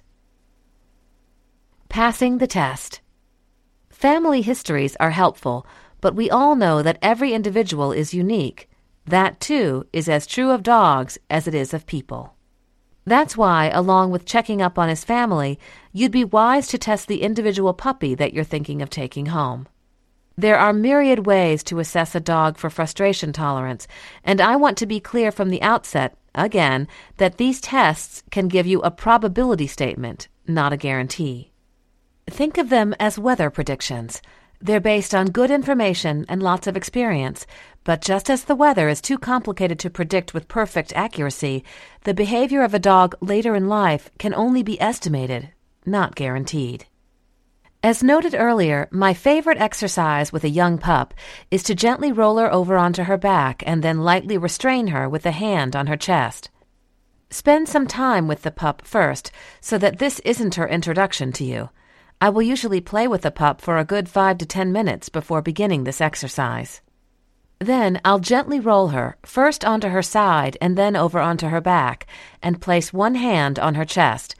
Passing the test. Family histories are helpful, but we all know that every individual is unique. That, too, is as true of dogs as it is of people. That's why, along with checking up on his family, you'd be wise to test the individual puppy that you're thinking of taking home. There are myriad ways to assess a dog for frustration tolerance, and I want to be clear from the outset, again, that these tests can give you a probability statement, not a guarantee. Think of them as weather predictions. They're based on good information and lots of experience, but just as the weather is too complicated to predict with perfect accuracy, the behavior of a dog later in life can only be estimated, not guaranteed. As noted earlier, my favorite exercise with a young pup is to gently roll her over onto her back and then lightly restrain her with a hand on her chest. Spend some time with the pup first, so that this isn't her introduction to you. I will usually play with the pup for a good 5 to 10 minutes before beginning this exercise. Then I'll gently roll her, first onto her side and then over onto her back, and place one hand on her chest.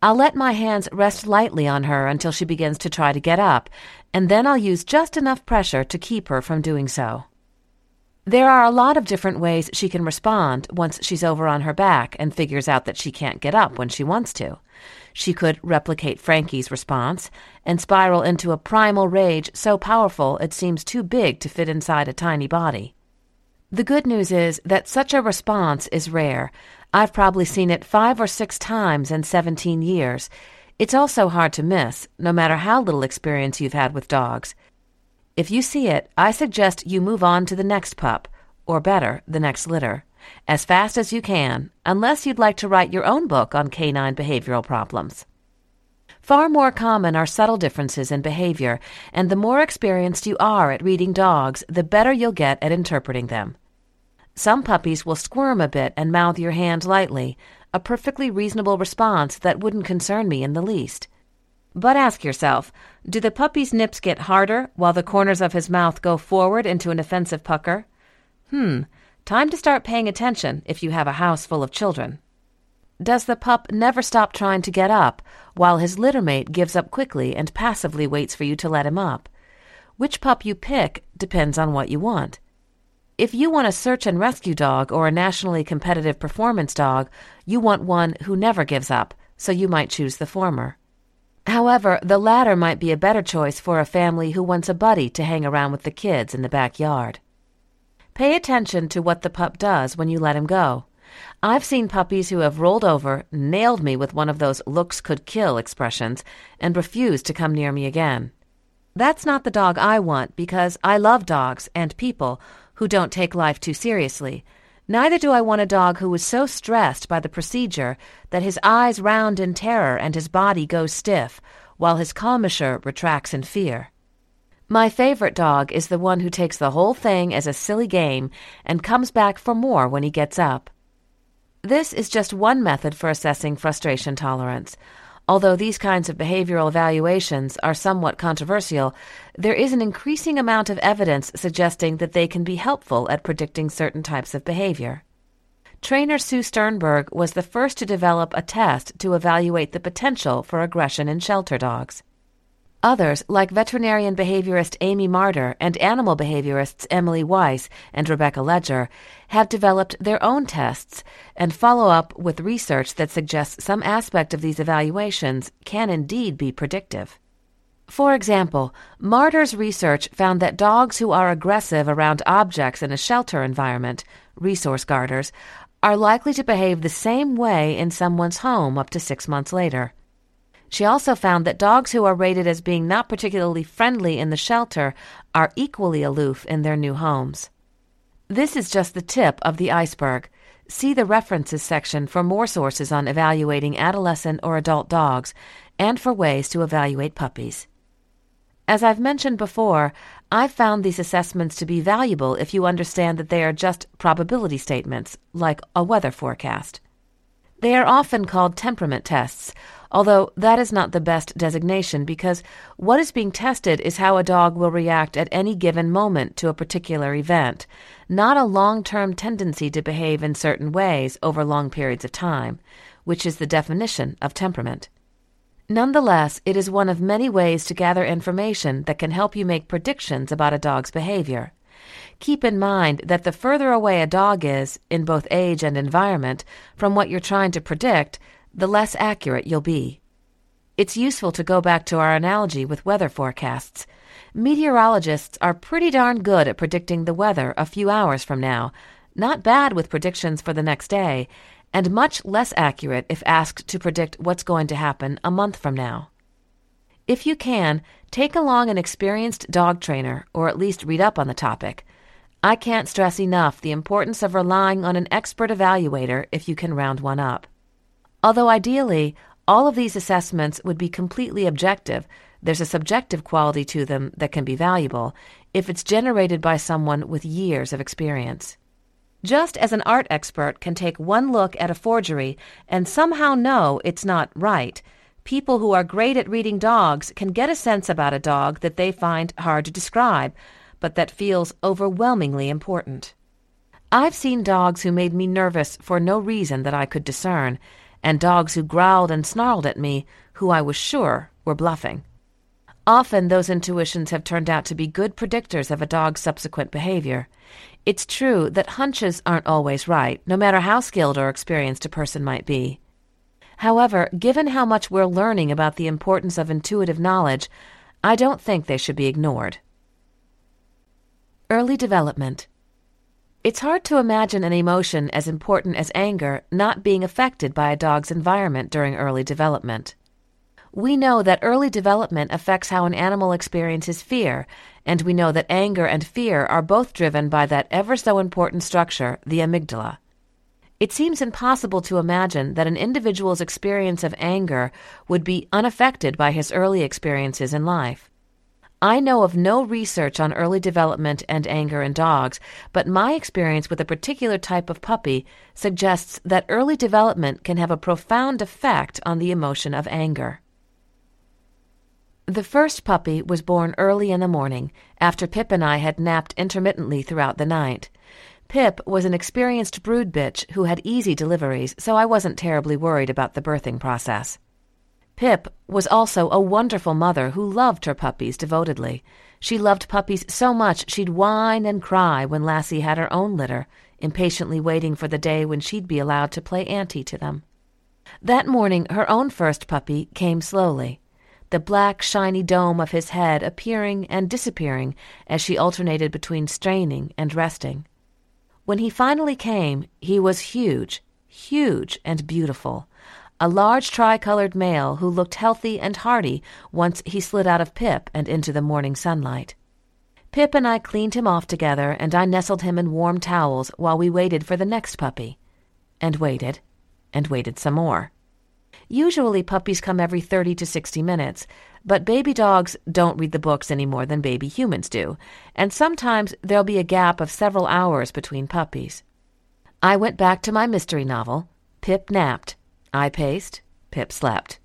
I'll let my hands rest lightly on her until she begins to try to get up, and then I'll use just enough pressure to keep her from doing so. There are a lot of different ways she can respond once she's over on her back and figures out that she can't get up when she wants to. She could replicate Frankie's response and spiral into a primal rage so powerful it seems too big to fit inside a tiny body. The good news is that such a response is rare. I've probably seen it 5 or 6 times in 17 years. It's also hard to miss, no matter how little experience you've had with dogs. If you see it, I suggest you move on to the next pup, or better, the next litter, as fast as you can, unless you'd like to write your own book on canine behavioral problems. Far more common are subtle differences in behavior, and the more experienced you are at reading dogs, the better you'll get at interpreting them. Some puppies will squirm a bit and mouth your hand lightly, a perfectly reasonable response that wouldn't concern me in the least. But ask yourself, do the puppy's nips get harder while the corners of his mouth go forward into an offensive pucker? Time to start paying attention if you have a house full of children. Does the pup never stop trying to get up, while his littermate gives up quickly and passively waits for you to let him up? Which pup you pick depends on what you want. If you want a search and rescue dog or a nationally competitive performance dog, you want one who never gives up, so you might choose the former. However, the latter might be a better choice for a family who wants a buddy to hang around with the kids in the backyard. Pay attention to what the pup does when you let him go. I've seen puppies who have rolled over, nailed me with one of those looks could kill expressions, and refused to come near me again. That's not the dog I want because I love dogs and people who don't take life too seriously. Neither do I want a dog who is so stressed by the procedure that his eyes round in terror and his body goes stiff, while his commissure retracts in fear. My favorite dog is the one who takes the whole thing as a silly game and comes back for more when he gets up. This is just one method for assessing frustration tolerance. Although these kinds of behavioral evaluations are somewhat controversial, there is an increasing amount of evidence suggesting that they can be helpful at predicting certain types of behavior. Trainer Sue Sternberg was the first to develop a test to evaluate the potential for aggression in shelter dogs. Others, like veterinarian behaviorist Amy Marder and animal behaviorists Emily Weiss and Rebecca Ledger, have developed their own tests and follow up with research that suggests some aspect of these evaluations can indeed be predictive. For example, Marder's research found that dogs who are aggressive around objects in a shelter environment, resource guarders, are likely to behave the same way in someone's home up to 6 months later. She also found that dogs who are rated as being not particularly friendly in the shelter are equally aloof in their new homes. This is just the tip of the iceberg. See the references section for more sources on evaluating adolescent or adult dogs and for ways to evaluate puppies. As I've mentioned before, I've found these assessments to be valuable if you understand that they are just probability statements, like a weather forecast. They are often called temperament tests, although that is not the best designation because what is being tested is how a dog will react at any given moment to a particular event, not a long-term tendency to behave in certain ways over long periods of time, which is the definition of temperament. Nonetheless, it is one of many ways to gather information that can help you make predictions about a dog's behavior. Keep in mind that the further away a dog is, in both age and environment, from what you're trying to predict, the less accurate you'll be. It's useful to go back to our analogy with weather forecasts. Meteorologists are pretty darn good at predicting the weather a few hours from now, not bad with predictions for the next day, and much less accurate if asked to predict what's going to happen a month from now. If you can, take along an experienced dog trainer, or at least read up on the topic. I can't stress enough the importance of relying on an expert evaluator if you can round one up. Although ideally, all of these assessments would be completely objective, there's a subjective quality to them that can be valuable if it's generated by someone with years of experience. Just as an art expert can take one look at a forgery and somehow know it's not right, people who are great at reading dogs can get a sense about a dog that they find hard to describe, but that feels overwhelmingly important. I've seen dogs who made me nervous for no reason that I could discern, and dogs who growled and snarled at me, who I was sure were bluffing. Often those intuitions have turned out to be good predictors of a dog's subsequent behavior. It's true that hunches aren't always right, no matter how skilled or experienced a person might be. However, given how much we're learning about the importance of intuitive knowledge, I don't think they should be ignored. Early development. It's hard to imagine an emotion as important as anger not being affected by a dog's environment during early development. We know that early development affects how an animal experiences fear, and we know that anger and fear are both driven by that ever-so-important structure, the amygdala. It seems impossible to imagine that an individual's experience of anger would be unaffected by his early experiences in life. I know of no research on early development and anger in dogs, but my experience with a particular type of puppy suggests that early development can have a profound effect on the emotion of anger. The first puppy was born early in the morning, after Pip and I had napped intermittently throughout the night. Pip was an experienced brood bitch who had easy deliveries, so I wasn't terribly worried about the birthing process. Pip was also a wonderful mother who loved her puppies devotedly. She loved puppies so much she'd whine and cry when Lassie had her own litter, impatiently waiting for the day when she'd be allowed to play auntie to them. That morning, her own first puppy came slowly, the black, shiny dome of his head appearing and disappearing as she alternated between straining and resting. When he finally came, he was huge and beautiful, a large tricolored male who looked healthy and hearty once he slid out of Pip and into the morning sunlight. Pip and I cleaned him off together, and I nestled him in warm towels while we waited for the next puppy. And waited some more. Usually puppies come every 30 to 60 minutes, but baby dogs don't read the books any more than baby humans do, and sometimes there'll be a gap of several hours between puppies. I went back to my mystery novel. Pip napped. I paced. Pip slept.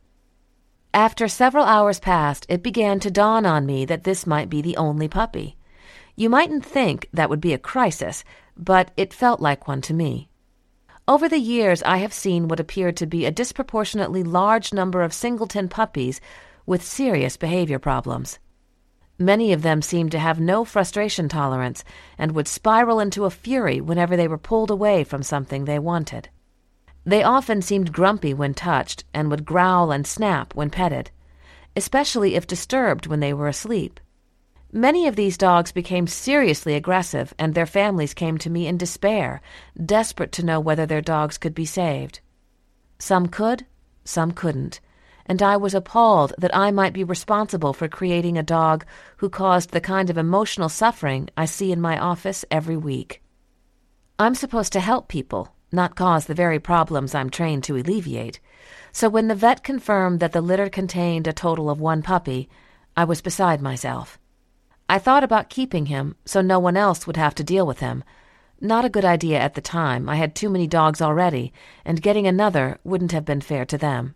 After several hours passed, it began to dawn on me that this might be the only puppy. You mightn't think that would be a crisis, but it felt like one to me. Over the years, I have seen what appeared to be a disproportionately large number of singleton puppies with serious behavior problems. Many of them seemed to have no frustration tolerance and would spiral into a fury whenever they were pulled away from something they wanted. They often seemed grumpy when touched and would growl and snap when petted, especially if disturbed when they were asleep. Many of these dogs became seriously aggressive, and their families came to me in despair, desperate to know whether their dogs could be saved. Some could, some couldn't, and I was appalled that I might be responsible for creating a dog who caused the kind of emotional suffering I see in my office every week. I'm supposed to help people, not cause the very problems I'm trained to alleviate. So when the vet confirmed that the litter contained a total of 1 puppy, I was beside myself. I thought about keeping him so no one else would have to deal with him. Not a good idea at the time. I had too many dogs already, and getting another wouldn't have been fair to them.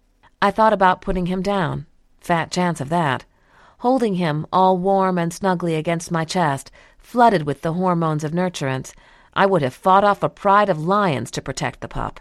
I thought about putting him down. Fat chance of that. Holding him all warm and snugly against my chest, flooded with the hormones of nurturance, I would have fought off a pride of lions to protect the pup.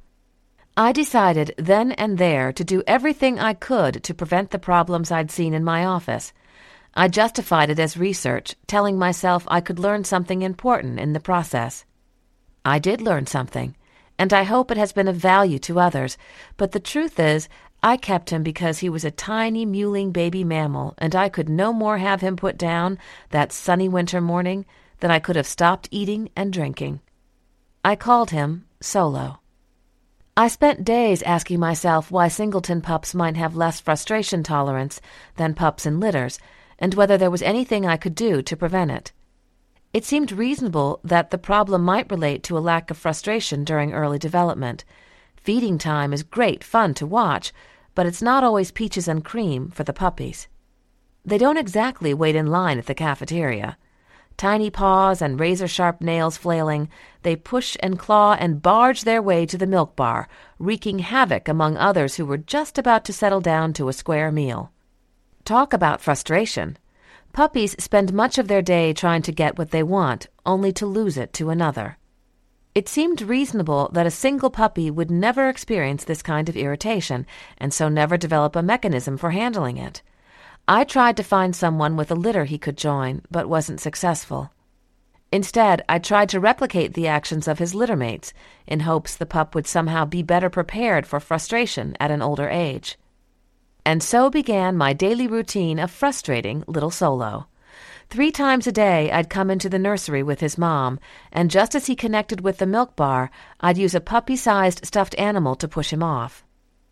I decided then and there to do everything I could to prevent the problems I'd seen in my office. I justified it as research, telling myself I could learn something important in the process. I did learn something, and I hope it has been of value to others, but the truth is, I kept him because he was a tiny mewling baby mammal, and I could no more have him put down that sunny winter morning than I could have stopped eating and drinking. I called him Solo. I spent days asking myself why singleton pups might have less frustration tolerance than pups in litters, and whether there was anything I could do to prevent it. It seemed reasonable that the problem might relate to a lack of frustration during early development. Feeding time is great fun to watch, but it's not always peaches and cream for the puppies. They don't exactly wait in line at the cafeteria. Tiny paws and razor-sharp nails flailing, they push and claw and barge their way to the milk bar, wreaking havoc among others who were just about to settle down to a square meal. Talk about frustration. Puppies spend much of their day trying to get what they want, only to lose it to another. It seemed reasonable that a single puppy would never experience this kind of irritation, and so never develop a mechanism for handling it. I tried to find someone with a litter he could join, but wasn't successful. Instead, I tried to replicate the actions of his littermates, in hopes the pup would somehow be better prepared for frustration at an older age. And so began my daily routine of frustrating little Solo. 3 times a day I'd come into the nursery with his mom, and just as he connected with the milk bar, I'd use a puppy-sized stuffed animal to push him off.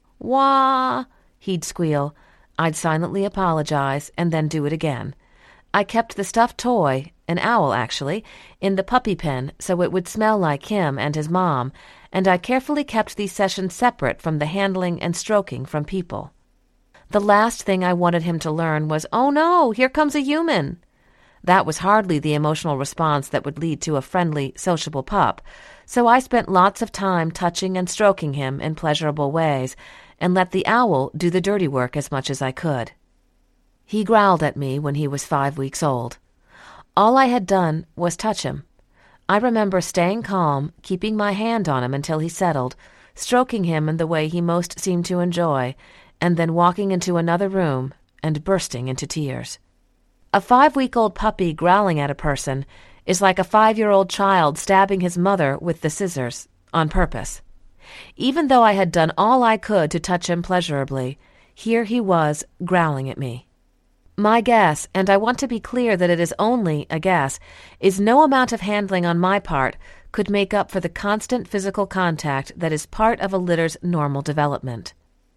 "Wah!" he'd squeal. I'd silently apologize and then do it again. I kept the stuffed toy, an owl actually, in the puppy pen so it would smell like him and his mom, and I carefully kept these sessions separate from the handling and stroking from people. The last thing I wanted him to learn was, "Oh no, here comes a human." That was hardly the emotional response that would lead to a friendly, sociable pup, so I spent lots of time touching and stroking him in pleasurable ways, and let the owl do the dirty work as much as I could. He growled at me when he was 5 weeks old. All I had done was touch him. I remember staying calm, keeping my hand on him until he settled, stroking him in the way he most seemed to enjoy, and then walking into another room and bursting into tears. A 5-week-old puppy growling at a person is like a 5-year-old child stabbing his mother with the scissors, on purpose. Even though I had done all I could to touch him pleasurably, here he was growling at me. My guess, and I want to be clear that it is only a guess, is no amount of handling on my part could make up for the constant physical contact that is part of a litter's normal development.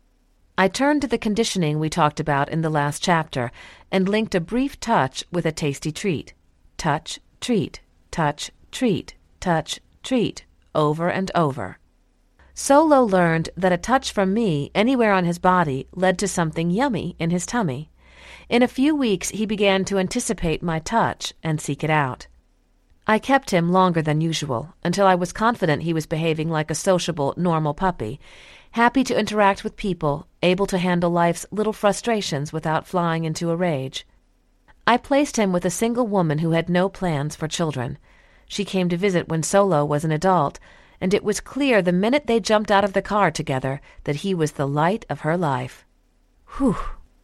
I turned to the conditioning we talked about in the last chapter and linked a brief touch with a tasty treat. Touch, treat, touch, treat, touch, treat, over and over. Solo learned that a touch from me anywhere on his body led to something yummy in his tummy. In a few weeks, he began to anticipate my touch and seek it out. I kept him longer than usual, until I was confident he was behaving like a sociable, normal puppy, happy to interact with people, able to handle life's little frustrations without flying into a rage. I placed him with a single woman who had no plans for children. She came to visit when Solo was an adult, and it was clear the minute they jumped out of the car together that he was the light of her life. Whew.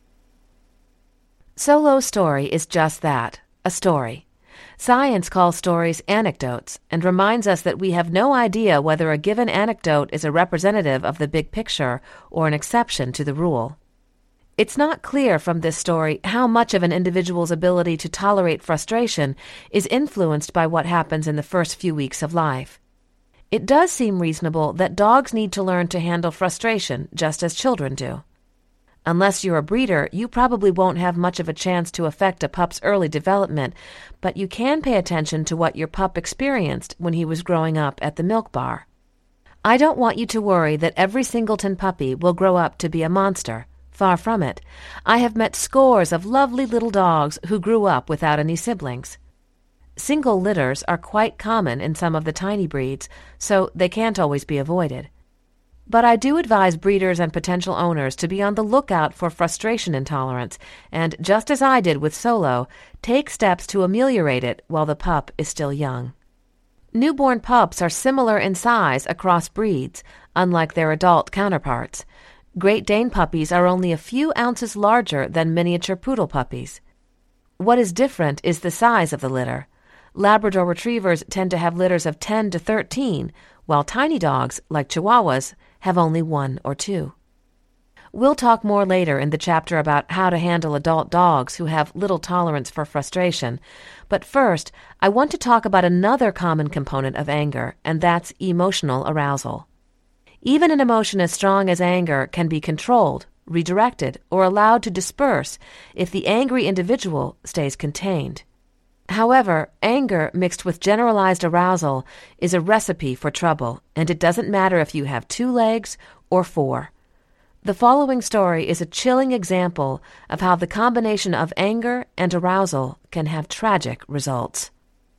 Solo's story is just that, a story. Science calls stories anecdotes and reminds us that we have no idea whether a given anecdote is a representative of the big picture or an exception to the rule. It's not clear from this story how much of an individual's ability to tolerate frustration is influenced by what happens in the first few weeks of life. It does seem reasonable that dogs need to learn to handle frustration just as children do. Unless you're a breeder, you probably won't have much of a chance to affect a pup's early development, but you can pay attention to what your pup experienced when he was growing up at the milk bar. I don't want you to worry that every singleton puppy will grow up to be a monster. Far from it. I have met scores of lovely little dogs who grew up without any siblings. Single litters are quite common in some of the tiny breeds, so they can't always be avoided. But I do advise breeders and potential owners to be on the lookout for frustration intolerance, and just as I did with Solo, take steps to ameliorate it while the pup is still young. Newborn pups are similar in size across breeds, unlike their adult counterparts. Great Dane puppies are only a few ounces larger than miniature poodle puppies. What is different is the size of the litter. Labrador retrievers tend to have litters of 10 to 13, while tiny dogs, like Chihuahuas, have only 1 or 2. We'll talk more later in the chapter about how to handle adult dogs who have little tolerance for frustration, but first, I want to talk about another common component of anger, and that's emotional arousal. Even an emotion as strong as anger can be controlled, redirected, or allowed to disperse if the angry individual stays contained. However, anger mixed with generalized arousal is a recipe for trouble, and it doesn't matter if you have 2 legs or 4. The following story is a chilling example of how the combination of anger and arousal can have tragic results.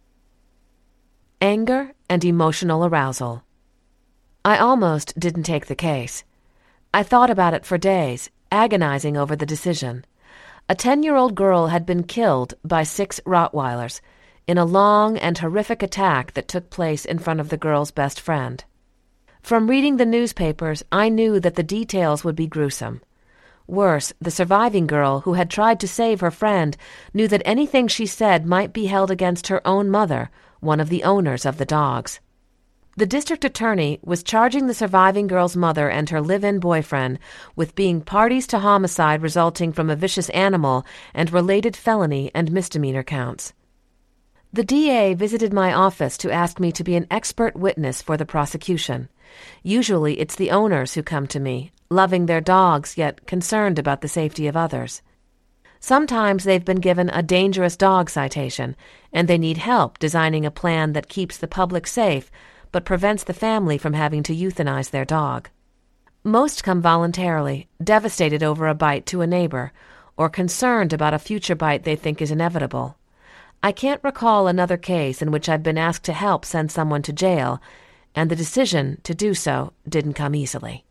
Anger and emotional arousal. I almost didn't take the case. I thought about it for days, agonizing over the decision. A 10-year-old girl had been killed by 6 Rottweilers. in a long and horrific attack that took place in front of the girl's best friend. From reading the newspapers, I knew that the details would be gruesome. Worse, the surviving girl, who had tried to save her friend, knew that anything she said might be held against her own mother, one of the owners of the dogs. The district attorney was charging the surviving girl's mother and her live-in boyfriend with being parties to homicide resulting from a vicious animal and related felony and misdemeanor counts. The DA visited my office to ask me to be an expert witness for the prosecution. Usually it's the owners who come to me, loving their dogs yet concerned about the safety of others. Sometimes they've been given a dangerous dog citation, and they need help designing a plan that keeps the public safe but prevents the family from having to euthanize their dog. Most come voluntarily, devastated over a bite to a neighbor, or concerned about a future bite they think is inevitable. I can't recall another case in which I've been asked to help send someone to jail, and the decision to do so didn't come easily.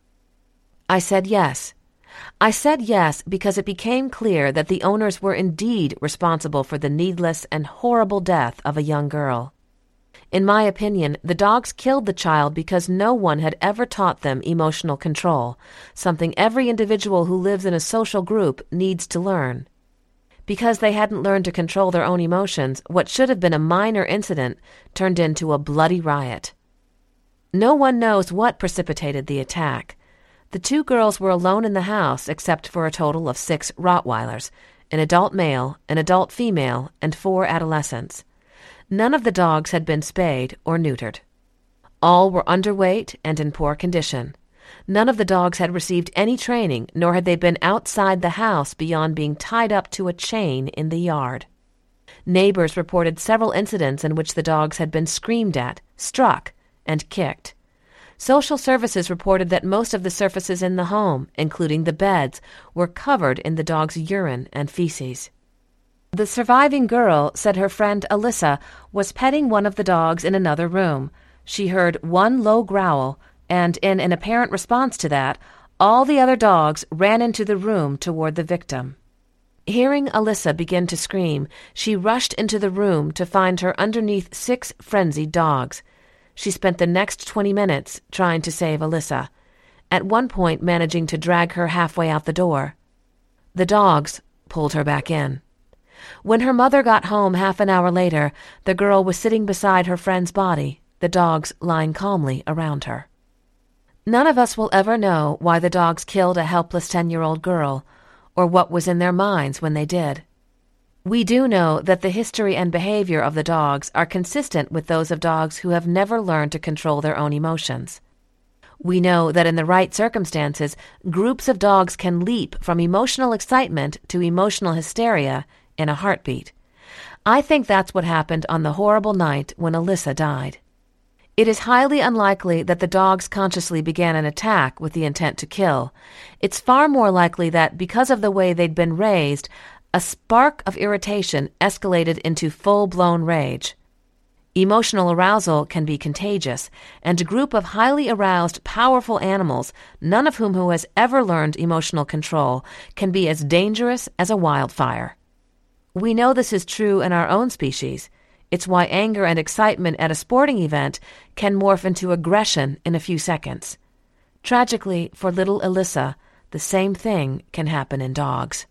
I said yes. I said yes because it became clear that the owners were indeed responsible for the needless and horrible death of a young girl. In my opinion, the dogs killed the child because no one had ever taught them emotional control, something every individual who lives in a social group needs to learn. Because they hadn't learned to control their own emotions, what should have been a minor incident turned into a bloody riot. No one knows what precipitated the attack. The two girls were alone in the house except for a total of 6 Rottweilers, an adult male, an adult female, and 4 adolescents. None of the dogs had been spayed or neutered. All were underweight and in poor condition. None of the dogs had received any training, nor had they been outside the house beyond being tied up to a chain in the yard. Neighbors reported several incidents in which the dogs had been screamed at, struck, and kicked. Social services reported that most of the surfaces in the home, including the beds, were covered in the dog's urine and feces. The surviving girl said her friend Alyssa was petting one of the dogs in another room. She heard one low growl, and in an apparent response to that, all the other dogs ran into the room toward the victim. Hearing Alyssa begin to scream, she rushed into the room to find her underneath 6 frenzied dogs. She spent the next 20 minutes trying to save Alyssa, at one point managing to drag her halfway out the door. The dogs pulled her back in. When her mother got home half an hour later, the girl was sitting beside her friend's body, the dogs lying calmly around her. None of us will ever know why the dogs killed a helpless 10-year-old girl, or what was in their minds when they did. We do know that the history and behavior of the dogs are consistent with those of dogs who have never learned to control their own emotions. We know that in the right circumstances, groups of dogs can leap from emotional excitement to emotional hysteria in a heartbeat. I think that's what happened on the horrible night when Alyssa died. It is highly unlikely that the dogs consciously began an attack with the intent to kill. It's far more likely that, because of the way they'd been raised, a spark of irritation escalated into full-blown rage. Emotional arousal can be contagious, and a group of highly aroused, powerful animals, none of whom has ever learned emotional control, can be as dangerous as a wildfire. We know this is true in our own species. It's why anger and excitement at a sporting event can morph into aggression in a few seconds. Tragically, for little Alyssa, the same thing can happen in dogs.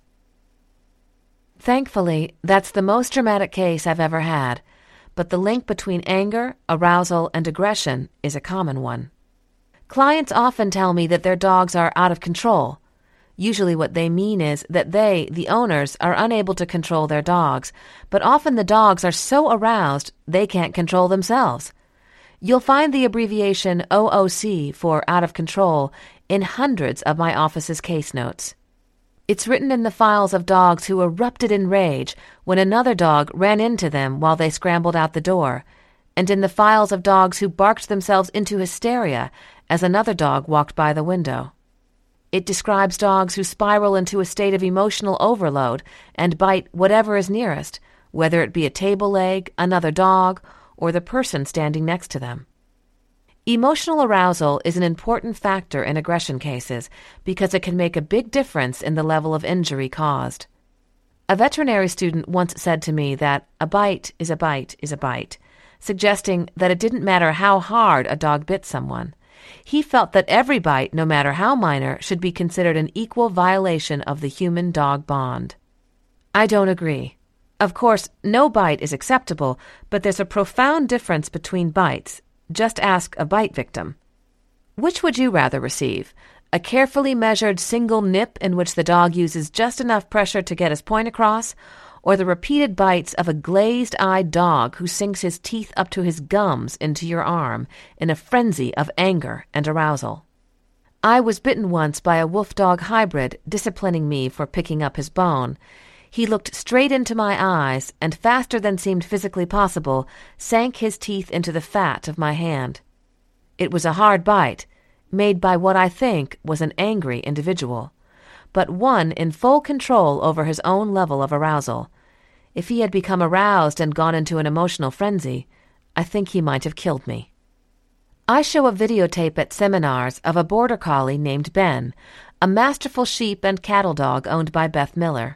Thankfully, that's the most dramatic case I've ever had, but the link between anger, arousal, and aggression is a common one. Clients often tell me that their dogs are out of control. Usually what they mean is that they, the owners, are unable to control their dogs, but often the dogs are so aroused they can't control themselves. You'll find the abbreviation OOC for out of control in hundreds of my office's case notes. It's written in the files of dogs who erupted in rage when another dog ran into them while they scrambled out the door, and in the files of dogs who barked themselves into hysteria as another dog walked by the window. It describes dogs who spiral into a state of emotional overload and bite whatever is nearest, whether it be a table leg, another dog, or the person standing next to them. Emotional arousal is an important factor in aggression cases because it can make a big difference in the level of injury caused. A veterinary student once said to me that a bite is a bite is a bite, suggesting that it didn't matter how hard a dog bit someone. He felt that every bite, no matter how minor, should be considered an equal violation of the human-dog bond. I don't agree. Of course, no bite is acceptable, but there's a profound difference between bites. Just ask a bite victim. Which would you rather receive? A carefully measured single nip in which the dog uses just enough pressure to get his point across, or the repeated bites of a glazed-eyed dog who sinks his teeth up to his gums into your arm in a frenzy of anger and arousal? I was bitten once by a wolf-dog hybrid disciplining me for picking up his bone. He looked straight into my eyes and, faster than seemed physically possible, sank his teeth into the fat of my hand. It was a hard bite, made by what I think was an angry individual, but one in full control over his own level of arousal. If he had become aroused and gone into an emotional frenzy, I think he might have killed me. I show a videotape at seminars of a border collie named Ben, a masterful sheep and cattle dog owned by Beth Miller.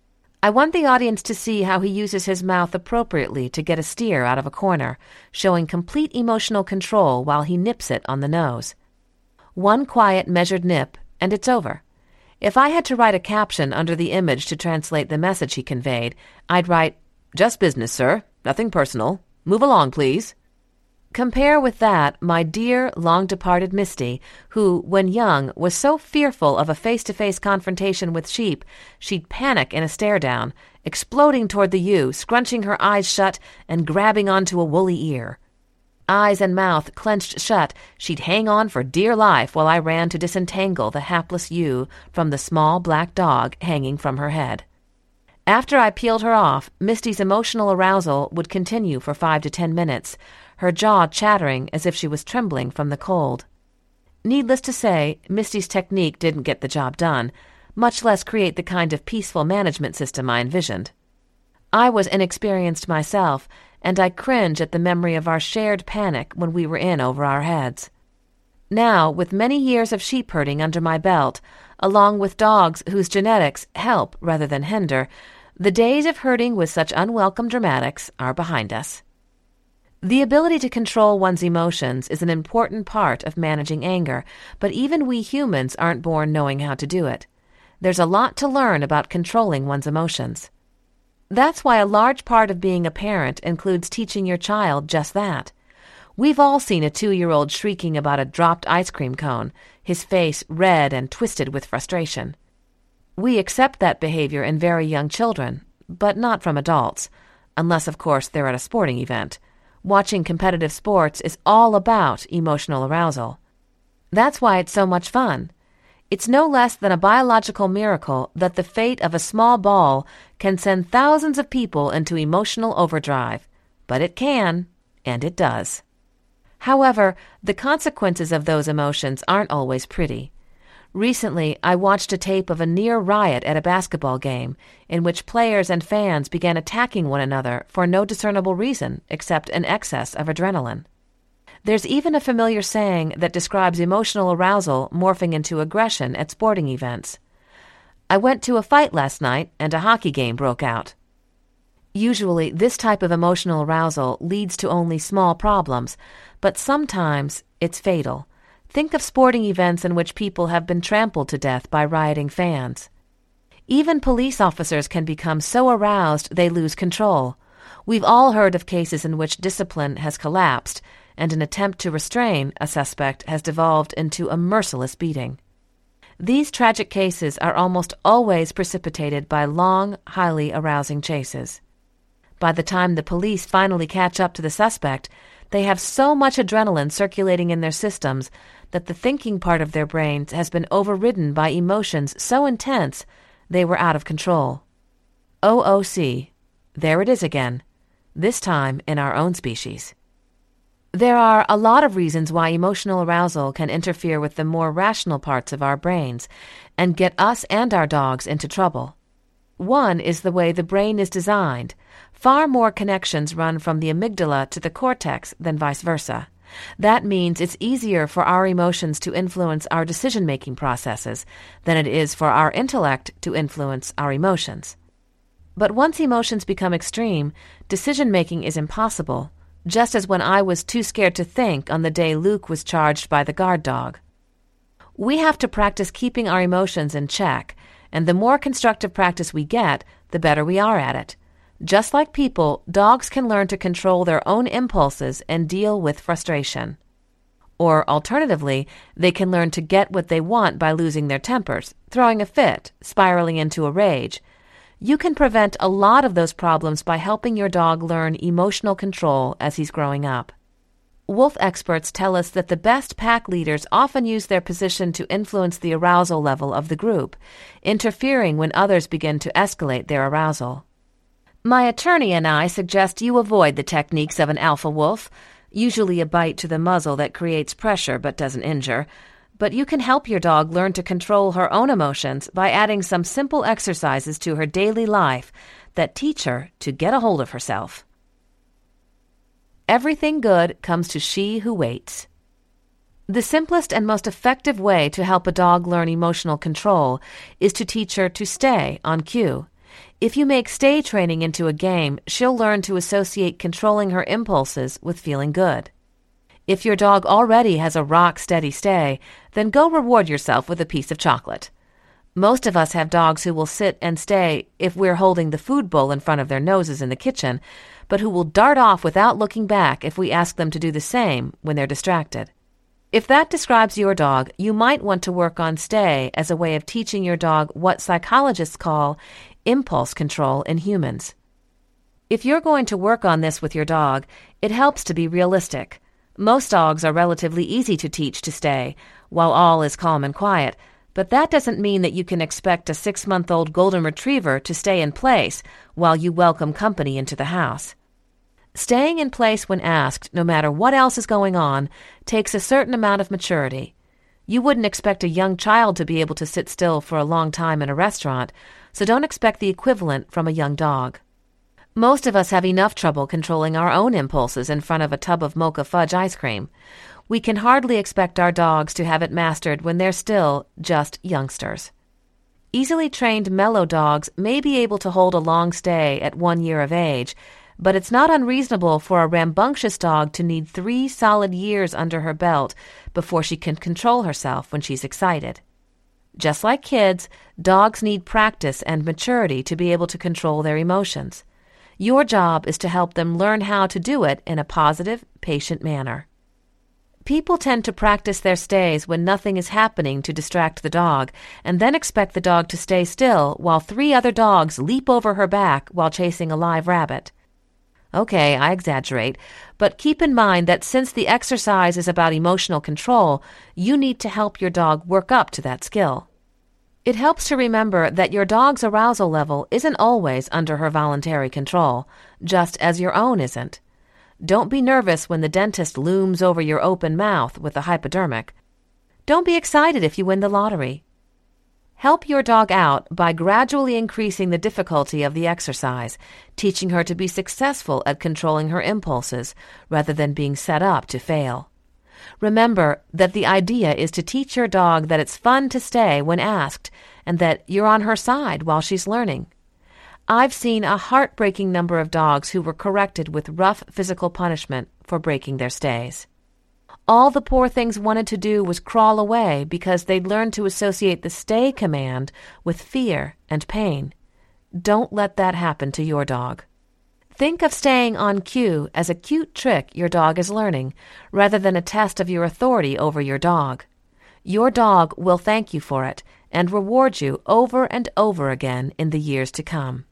I want the audience to see how he uses his mouth appropriately to get a steer out of a corner, showing complete emotional control while he nips it on the nose. One quiet, measured nip, and it's over. If I had to write a caption under the image to translate the message he conveyed, I'd write, "Just business, sir. Nothing personal. Move along, please." Compare with that my dear, long-departed Misty, who, when young, was so fearful of a face-to-face confrontation with sheep, she'd panic in a stare-down, exploding toward the ewe, scrunching her eyes shut and grabbing onto a woolly ear. Eyes and mouth clenched shut, she'd hang on for dear life while I ran to disentangle the hapless ewe from the small black dog hanging from her head. After I peeled her off, Misty's emotional arousal would continue for 5 to 10 minutes, her jaw chattering as if she was trembling from the cold. Needless to say, Misty's technique didn't get the job done, much less create the kind of peaceful management system I envisioned. I was inexperienced myself, and I cringe at the memory of our shared panic when we were in over our heads. Now, with many years of sheep herding under my belt, along with dogs whose genetics help rather than hinder, the days of herding with such unwelcome dramatics are behind us. The ability to control one's emotions is an important part of managing anger, but even we humans aren't born knowing how to do it. There's a lot to learn about controlling one's emotions. That's why a large part of being a parent includes teaching your child just that. We've all seen a 2-year-old shrieking about a dropped ice cream cone, his face red and twisted with frustration. We accept that behavior in very young children, but not from adults, unless, of course, they're at a sporting event. Watching competitive sports is all about emotional arousal. That's why it's so much fun. It's no less than a biological miracle that the fate of a small ball can send thousands of people into emotional overdrive. But it can, and it does. However, the consequences of those emotions aren't always pretty. Recently, I watched a tape of a near riot at a basketball game in which players and fans began attacking one another for no discernible reason except an excess of adrenaline. There's even a familiar saying that describes emotional arousal morphing into aggression at sporting events. I went to a fight last night and a hockey game broke out. Usually, this type of emotional arousal leads to only small problems, but sometimes it's fatal. Think of sporting events in which people have been trampled to death by rioting fans. Even police officers can become so aroused they lose control. We've all heard of cases in which discipline has collapsed, and an attempt to restrain a suspect has devolved into a merciless beating. These tragic cases are almost always precipitated by long, highly arousing chases. By the time the police finally catch up to the suspect, they have so much adrenaline circulating in their systems that the thinking part of their brains has been overridden by emotions so intense they were out of control. OOC. There it is again, this time in our own species. There are a lot of reasons why emotional arousal can interfere with the more rational parts of our brains and get us and our dogs into trouble. One is the way the brain is designed. Far more connections run from the amygdala to the cortex than vice versa. That means it's easier for our emotions to influence our decision-making processes than it is for our intellect to influence our emotions. But once emotions become extreme, decision-making is impossible, just as when I was too scared to think on the day Luke was charged by the guard dog. We have to practice keeping our emotions in check, and the more constructive practice we get, the better we are at it. Just like people, dogs can learn to control their own impulses and deal with frustration. Or, alternatively, they can learn to get what they want by losing their tempers, throwing a fit, spiraling into a rage. You can prevent a lot of those problems by helping your dog learn emotional control as he's growing up. Wolf experts tell us that the best pack leaders often use their position to influence the arousal level of the group, interfering when others begin to escalate their arousal. My attorney and I suggest you avoid the techniques of an alpha wolf, usually a bite to the muzzle that creates pressure but doesn't injure, but you can help your dog learn to control her own emotions by adding some simple exercises to her daily life that teach her to get a hold of herself. Everything good comes to she who waits. The simplest and most effective way to help a dog learn emotional control is to teach her to stay on cue. If you make stay training into a game, she'll learn to associate controlling her impulses with feeling good. If your dog already has a rock-steady stay, then go reward yourself with a piece of chocolate. Most of us have dogs who will sit and stay if we're holding the food bowl in front of their noses in the kitchen, but who will dart off without looking back if we ask them to do the same when they're distracted. If that describes your dog, you might want to work on stay as a way of teaching your dog what psychologists call impulse control in humans. If you're going to work on this with your dog, it helps to be realistic. Most dogs are relatively easy to teach to stay, while all is calm and quiet, but that doesn't mean that you can expect a 6-month-old golden retriever to stay in place while you welcome company into the house. Staying in place when asked, no matter what else is going on, takes a certain amount of maturity. You wouldn't expect a young child to be able to sit still for a long time in a restaurant, so don't expect the equivalent from a young dog. Most of us have enough trouble controlling our own impulses in front of a tub of mocha fudge ice cream. We can hardly expect our dogs to have it mastered when they're still just youngsters. Easily trained mellow dogs may be able to hold a long stay at 1 year of age, but it's not unreasonable for a rambunctious dog to need 3 solid years under her belt before she can control herself when she's excited. Just like kids, dogs need practice and maturity to be able to control their emotions. Your job is to help them learn how to do it in a positive, patient manner. People tend to practice their stays when nothing is happening to distract the dog, and then expect the dog to stay still while 3 other dogs leap over her back while chasing a live rabbit. Okay, I exaggerate, but keep in mind that since the exercise is about emotional control, you need to help your dog work up to that skill. It helps to remember that your dog's arousal level isn't always under her voluntary control, just as your own isn't. Don't be nervous when the dentist looms over your open mouth with a hypodermic. Don't be excited if you win the lottery. Help your dog out by gradually increasing the difficulty of the exercise, teaching her to be successful at controlling her impulses rather than being set up to fail. Remember that the idea is to teach your dog that it's fun to stay when asked and that you're on her side while she's learning. I've seen a heartbreaking number of dogs who were corrected with rough physical punishment for breaking their stays. All the poor things wanted to do was crawl away because they'd learned to associate the stay command with fear and pain. Don't let that happen to your dog. Think of staying on cue as a cute trick your dog is learning, rather than a test of your authority over your dog. Your dog will thank you for it and reward you over and over again in the years to come.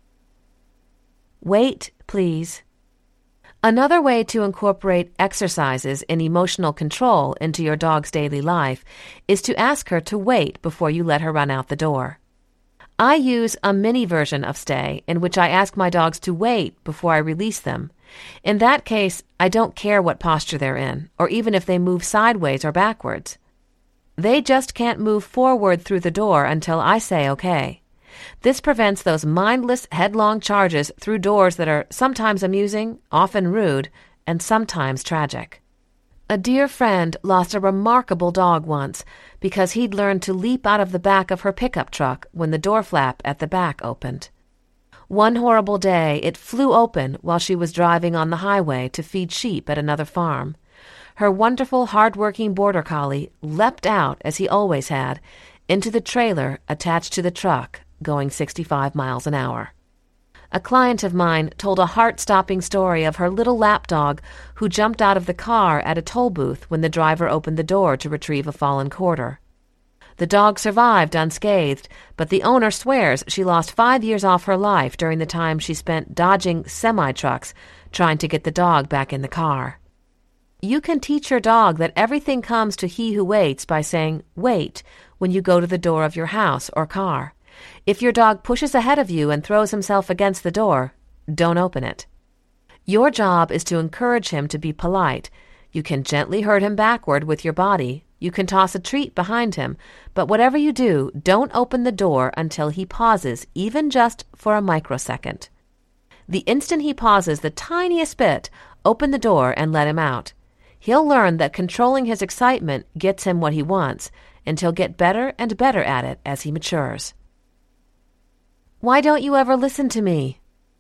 Wait, please. Another way to incorporate exercises in emotional control into your dog's daily life is to ask her to wait before you let her run out the door. I use a mini version of stay in which I ask my dogs to wait before I release them. In that case, I don't care what posture they're in, or even if they move sideways or backwards. They just can't move forward through the door until I say okay. This prevents those mindless, headlong charges through doors that are sometimes amusing, often rude, and sometimes tragic. A dear friend lost a remarkable dog once because he'd learned to leap out of the back of her pickup truck when the door flap at the back opened. One horrible day, it flew open while she was driving on the highway to feed sheep at another farm. Her wonderful, hard-working border collie leapt out, as he always had, into the trailer attached to the truck, going 65 miles an hour. A client of mine told a heart-stopping story of her little lapdog who jumped out of the car at a toll booth when the driver opened the door to retrieve a fallen quarter. The dog survived unscathed, but the owner swears she lost 5 years off her life during the time she spent dodging semi-trucks trying to get the dog back in the car. You can teach your dog that everything comes to he who waits by saying, "Wait," when you go to the door of your house or car. If your dog pushes ahead of you and throws himself against the door, don't open it. Your job is to encourage him to be polite. You can gently herd him backward with your body. You can toss a treat behind him. But whatever you do, don't open the door until he pauses, even just for a microsecond. The instant he pauses the tiniest bit, open the door and let him out. He'll learn that controlling his excitement gets him what he wants, and he'll get better and better at it as he matures. Why don't you ever listen to me?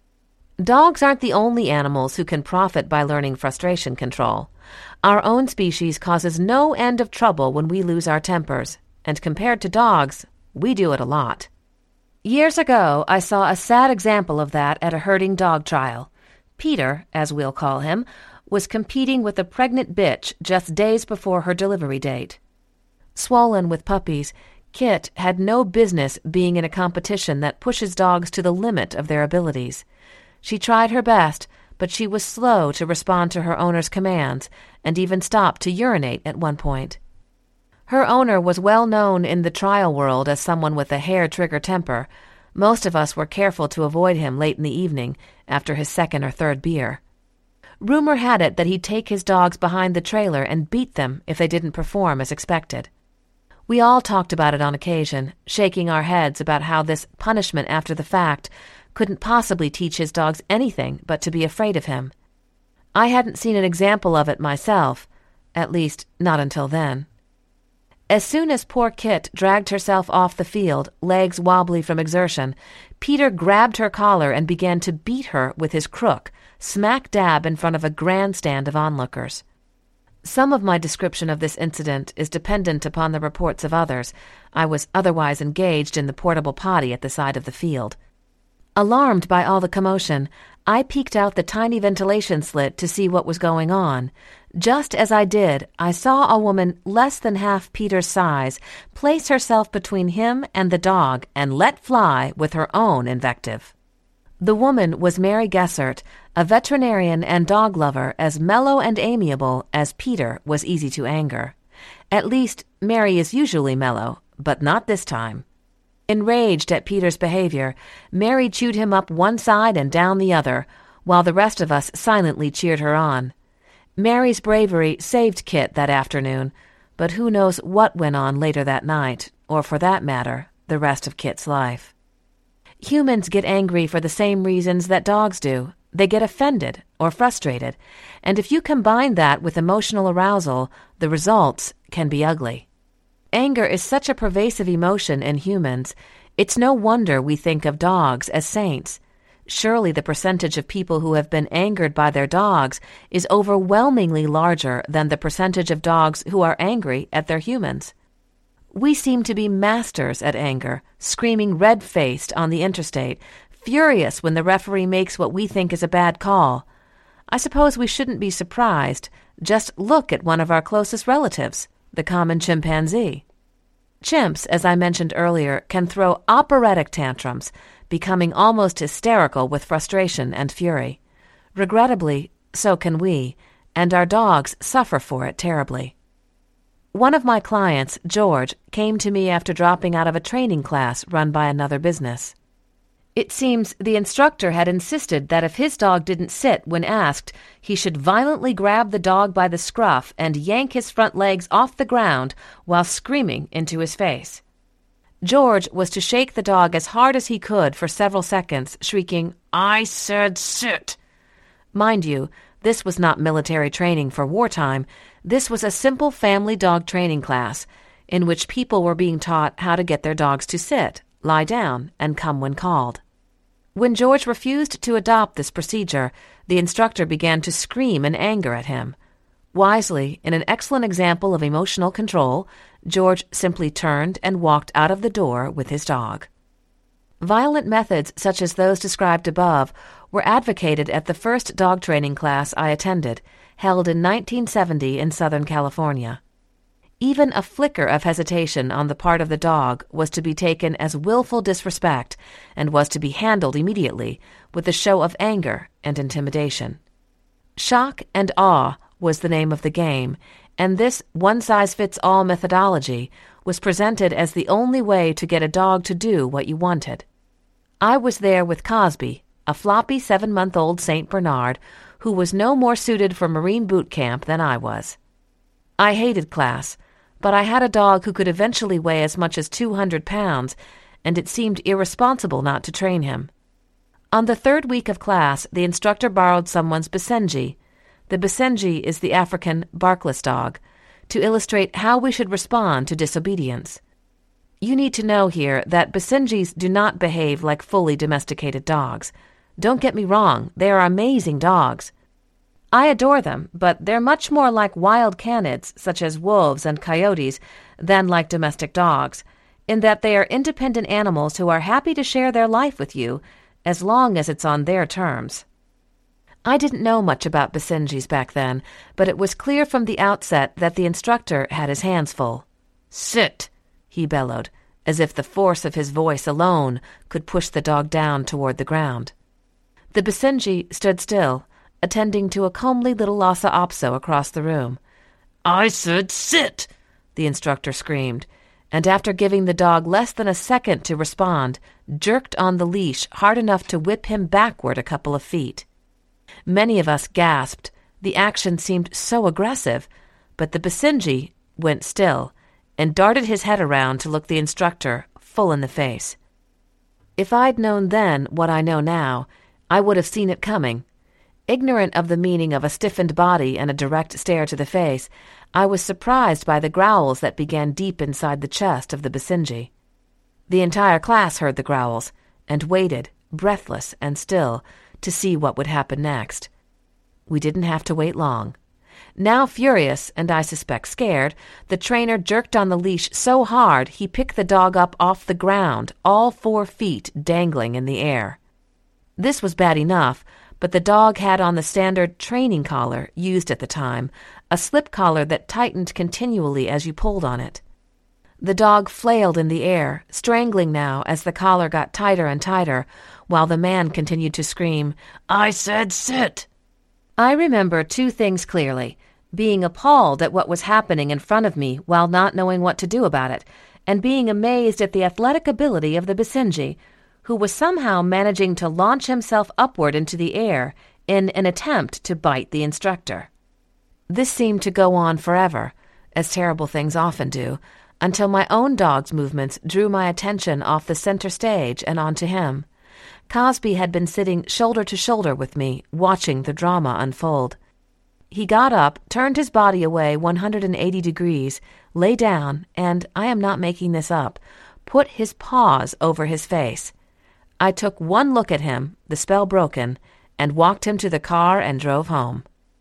Dogs aren't the only animals who can profit by learning frustration control. Our own species causes no end of trouble when we lose our tempers, and compared to dogs, we do it a lot. Years ago, I saw a sad example of that at a herding dog trial. Peter, as we'll call him, was competing with a pregnant bitch just days before her delivery date. Swollen with puppies, Kit had no business being in a competition that pushes dogs to the limit of their abilities. She tried her best, but she was slow to respond to her owner's commands and even stopped to urinate at one point. Her owner was well known in the trial world as someone with a hair-trigger temper. Most of us were careful to avoid him late in the evening after his second or third beer. Rumor had it that he'd take his dogs behind the trailer and beat them if they didn't perform as expected. We all talked about it on occasion, shaking our heads about how this punishment after the fact couldn't possibly teach his dogs anything but to be afraid of him. I hadn't seen an example of it myself, at least not until then. As soon as poor Kit dragged herself off the field, legs wobbly from exertion, Peter grabbed her collar and began to beat her with his crook, smack dab in front of a grandstand of onlookers. Some of my description of this incident is dependent upon the reports of others. I was otherwise engaged in the portable potty at the side of the field. Alarmed by all the commotion, I peeked out the tiny ventilation slit to see what was going on. Just as I did, I saw a woman less than half Peter's size place herself between him and the dog and let fly with her own invective. The woman was Mary Gessert, a veterinarian and dog lover as mellow and amiable as Peter was easy to anger. At least, Mary is usually mellow, but not this time. Enraged at Peter's behavior, Mary chewed him up one side and down the other, while the rest of us silently cheered her on. Mary's bravery saved Kit that afternoon, but who knows what went on later that night, or for that matter, the rest of Kit's life. Humans get angry for the same reasons that dogs do. They get offended or frustrated, and if you combine that with emotional arousal, the results can be ugly. Anger is such a pervasive emotion in humans, it's no wonder we think of dogs as saints. Surely the percentage of people who have been angered by their dogs is overwhelmingly larger than the percentage of dogs who are angry at their humans. We seem to be masters at anger, screaming red-faced on the interstate, furious when the referee makes what we think is a bad call. I suppose we shouldn't be surprised. Just look at one of our closest relatives, the common chimpanzee. Chimps, as I mentioned earlier, can throw operatic tantrums, becoming almost hysterical with frustration and fury. Regrettably, so can we, and our dogs suffer for it terribly. One of my clients, George, came to me after dropping out of a training class run by another business. It seems the instructor had insisted that if his dog didn't sit when asked, he should violently grab the dog by the scruff and yank his front legs off the ground while screaming into his face. George was to shake the dog as hard as he could for several seconds, shrieking, "I said sit!" Mind you, this was not military training for wartime. This was a simple family dog training class in which people were being taught how to get their dogs to sit, lie down, and come when called. When George refused to adopt this procedure, the instructor began to scream in anger at him. Wisely, in an excellent example of emotional control, George simply turned and walked out of the door with his dog. Violent methods such as those described above were advocated at the first dog training class I attended, held in 1970 in Southern California. Even a flicker of hesitation on the part of the dog was to be taken as willful disrespect and was to be handled immediately with a show of anger and intimidation. Shock and awe was the name of the game, and this one-size-fits-all methodology was presented as the only way to get a dog to do what you wanted. I was there with Cosby, a floppy 7-month-old St. Bernard who was no more suited for Marine boot camp than I was. I hated class, but I had a dog who could eventually weigh as much as 200 pounds, and it seemed irresponsible not to train him. On the 3rd week of class, the instructor borrowed someone's Basenji. The Basenji is the African barkless dog, to illustrate how we should respond to disobedience. You need to know here that Basenjis do not behave like fully domesticated dogs. Don't get me wrong, they are amazing dogs. I adore them, but they're much more like wild canids, such as wolves and coyotes, than like domestic dogs, in that they are independent animals who are happy to share their life with you, as long as it's on their terms. I didn't know much about Basenjis back then, but it was clear from the outset that the instructor had his hands full. "Sit!" he bellowed, as if the force of his voice alone could push the dog down toward the ground. The Basenji stood still, attending to a comely little Lhasa Apso across the room. "I said sit!" the instructor screamed, and after giving the dog less than a second to respond, jerked on the leash hard enough to whip him backward a couple of feet. Many of us gasped. The action seemed so aggressive, but the Basenji went still and darted his head around to look the instructor full in the face. If I'd known then what I know now, I would have seen it coming. Ignorant of the meaning of a stiffened body and a direct stare to the face, I was surprised by the growls that began deep inside the chest of the Basenji. The entire class heard the growls and waited, breathless and still, to see what would happen next. We didn't have to wait long. Now furious, and I suspect scared, the trainer jerked on the leash so hard he picked the dog up off the ground, all 4 feet dangling in the air. This was bad enough, but the dog had on the standard training collar used at the time, a slip collar that tightened continually as you pulled on it. The dog flailed in the air, strangling now as the collar got tighter and tighter, while the man continued to scream, "I said sit!" I remember 2 things clearly: being appalled at what was happening in front of me while not knowing what to do about it, and being amazed at the athletic ability of the Basenji, who was somehow managing to launch himself upward into the air in an attempt to bite the instructor. This seemed to go on forever, as terrible things often do, until my own dog's movements drew my attention off the center stage and onto him. Cosby had been sitting shoulder to shoulder with me, watching the drama unfold. He got up, turned his body away 180 degrees, lay down, and, I am not making this up, put his paws over his face. I took one look at him, the spell broken, and walked him to the car and drove home.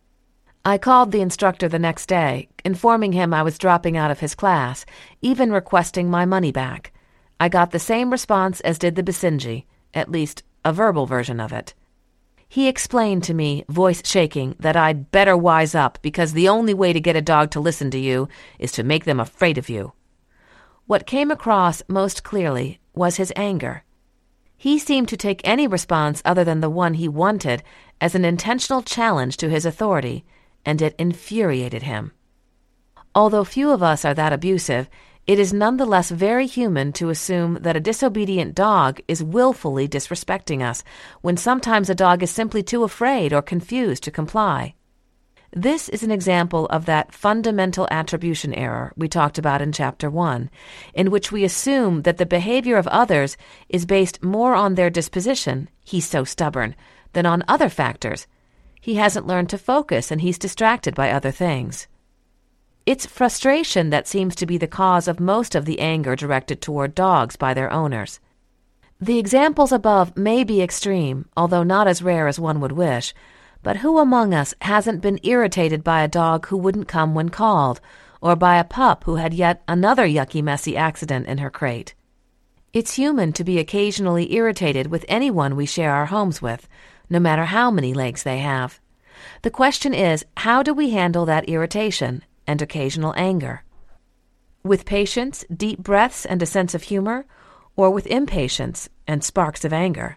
I called the instructor the next day, informing him I was dropping out of his class, even requesting my money back. I got the same response as did the Basenji, at least a verbal version of it. He explained to me, voice shaking, that I'd better wise up because the only way to get a dog to listen to you is to make them afraid of you. What came across most clearly was his anger. He seemed to take any response other than the one he wanted as an intentional challenge to his authority, and it infuriated him. Although few of us are that abusive, it is nonetheless very human to assume that a disobedient dog is willfully disrespecting us, when sometimes a dog is simply too afraid or confused to comply. This is an example of that fundamental attribution error we talked about in Chapter 1, in which we assume that the behavior of others is based more on their disposition, "he's so stubborn," than on other factors. He hasn't learned to focus and he's distracted by other things. It's frustration that seems to be the cause of most of the anger directed toward dogs by their owners. The examples above may be extreme, although not as rare as one would wish, but who among us hasn't been irritated by a dog who wouldn't come when called, or by a pup who had yet another yucky messy accident in her crate? It's human to be occasionally irritated with anyone we share our homes with, no matter how many legs they have. The question is, how do we handle that irritation and occasional anger? With patience, deep breaths, and a sense of humor, or with impatience and sparks of anger?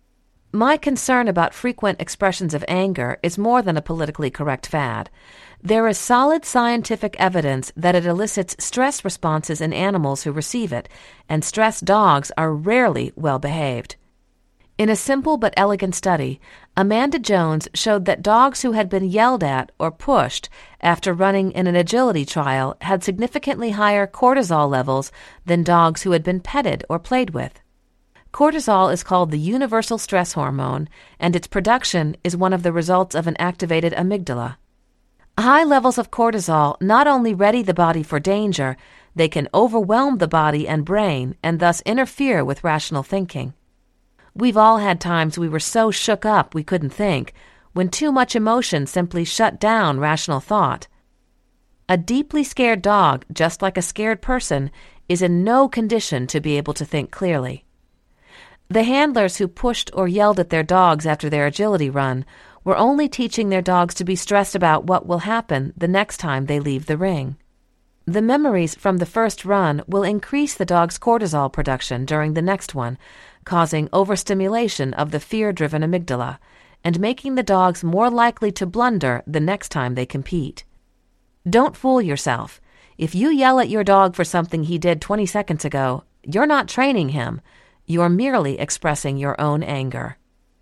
My concern about frequent expressions of anger is more than a politically correct fad. There is solid scientific evidence that it elicits stress responses in animals who receive it, and stressed dogs are rarely well behaved. In a simple but elegant study, Amanda Jones showed that dogs who had been yelled at or pushed after running in an agility trial had significantly higher cortisol levels than dogs who had been petted or played with. Cortisol is called the universal stress hormone, and its production is one of the results of an activated amygdala. High levels of cortisol not only ready the body for danger, they can overwhelm the body and brain and thus interfere with rational thinking. We've all had times we were so shook up we couldn't think, when too much emotion simply shut down rational thought. A deeply scared dog, just like a scared person, is in no condition to be able to think clearly. The handlers who pushed or yelled at their dogs after their agility run were only teaching their dogs to be stressed about what will happen the next time they leave the ring. The memories from the first run will increase the dog's cortisol production during the next one, causing overstimulation of the fear-driven amygdala, and making the dogs more likely to blunder the next time they compete. Don't fool yourself. If you yell at your dog for something he did 20 seconds ago, you're not training him. You're merely expressing your own anger.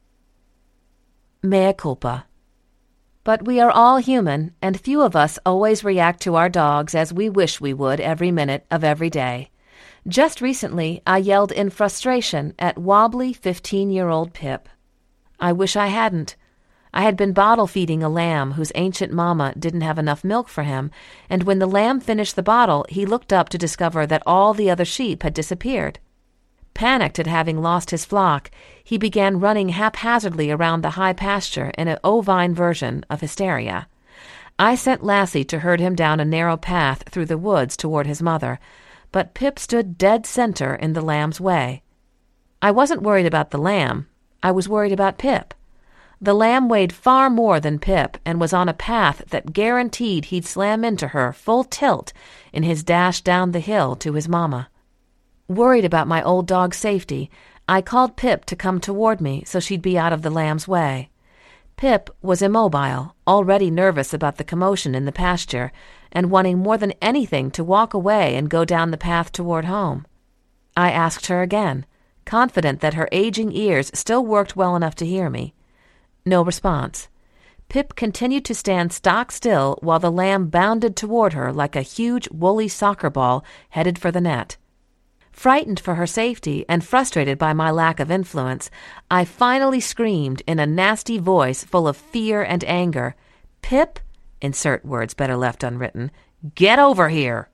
Mea culpa. But we are all human, and few of us always react to our dogs as we wish we would every minute of every day. Just recently, I yelled in frustration at wobbly 15-year-old Pip. I wish I hadn't. I had been bottle feeding a lamb whose ancient mama didn't have enough milk for him, and when the lamb finished the bottle, he looked up to discover that all the other sheep had disappeared. Panicked at having lost his flock, he began running haphazardly around the high pasture in an ovine version of hysteria. I sent Lassie to herd him down a narrow path through the woods toward his mother, but Pip stood dead center in the lamb's way. I wasn't worried about the lamb. I was worried about Pip. The lamb weighed far more than Pip and was on a path that guaranteed he'd slam into her full tilt in his dash down the hill to his mama. Worried about my old dog's safety, I called Pip to come toward me so she'd be out of the lamb's way. Pip was immobile, already nervous about the commotion in the pasture, and wanting more than anything to walk away and go down the path toward home. I asked her again, confident that her aging ears still worked well enough to hear me. No response. Pip continued to stand stock still while the lamb bounded toward her like a huge woolly soccer ball headed for the net. Frightened for her safety and frustrated by my lack of influence, I finally screamed in a nasty voice full of fear and anger, "Pip," insert words better left unwritten, "get over here."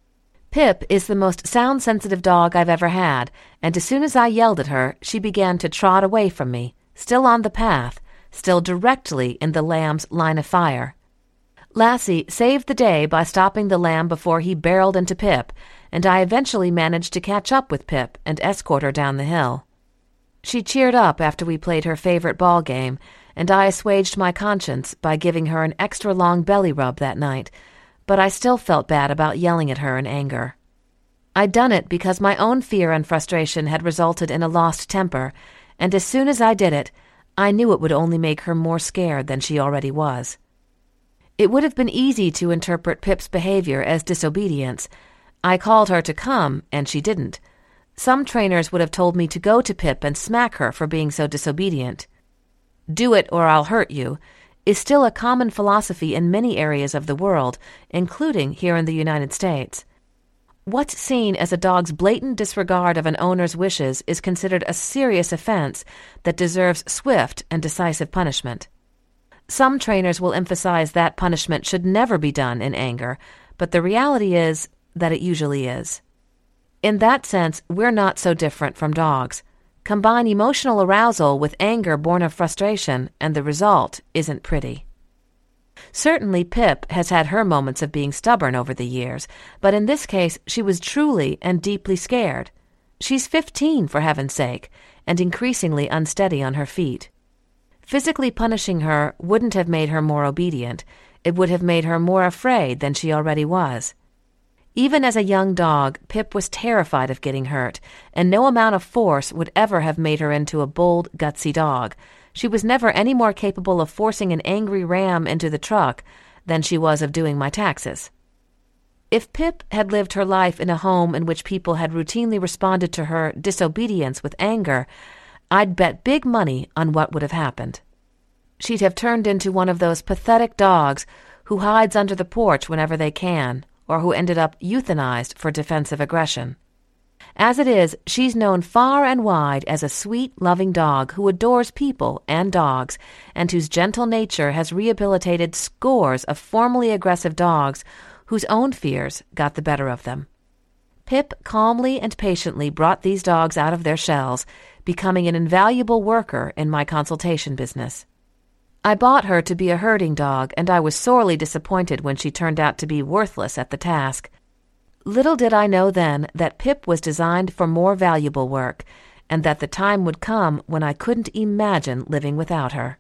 Pip is the most sound-sensitive dog I've ever had, and as soon as I yelled at her, she began to trot away from me, still on the path, still directly in the lamb's line of fire. Lassie saved the day by stopping the lamb before he barreled into Pip, and I eventually managed to catch up with Pip and escort her down the hill. She cheered up after we played her favorite ball game, and I assuaged my conscience by giving her an extra long belly rub that night, but I still felt bad about yelling at her in anger. I'd done it because my own fear and frustration had resulted in a lost temper, and as soon as I did it, I knew it would only make her more scared than she already was. It would have been easy to interpret Pip's behavior as disobedience. I called her to come, and she didn't. Some trainers would have told me to go to Pip and smack her for being so disobedient. "Do it or I'll hurt you" is still a common philosophy in many areas of the world, including here in the United States. What's seen as a dog's blatant disregard of an owner's wishes is considered a serious offense that deserves swift and decisive punishment. Some trainers will emphasize that punishment should never be done in anger, but the reality is that it usually is. In that sense, we're not so different from dogs. Combine emotional arousal with anger born of frustration, and the result isn't pretty. Certainly Pip has had her moments of being stubborn over the years, but in this case she was truly and deeply scared. She's 15, for heaven's sake, and increasingly unsteady on her feet. Physically punishing her wouldn't have made her more obedient. It would have made her more afraid than she already was. Even as a young dog, Pip was terrified of getting hurt, and no amount of force would ever have made her into a bold, gutsy dog. She was never any more capable of forcing an angry ram into the truck than she was of doing my taxes. If Pip had lived her life in a home in which people had routinely responded to her disobedience with anger, I'd bet big money on what would have happened. She'd have turned into one of those pathetic dogs who hides under the porch whenever they can, or who ended up euthanized for defensive aggression. As it is, she's known far and wide as a sweet, loving dog who adores people and dogs, and whose gentle nature has rehabilitated scores of formerly aggressive dogs whose own fears got the better of them. Pip calmly and patiently brought these dogs out of their shells, becoming an invaluable worker in my consultation business. I bought her to be a herding dog, and I was sorely disappointed when she turned out to be worthless at the task. Little did I know then that Pip was designed for more valuable work, and that the time would come when I couldn't imagine living without her.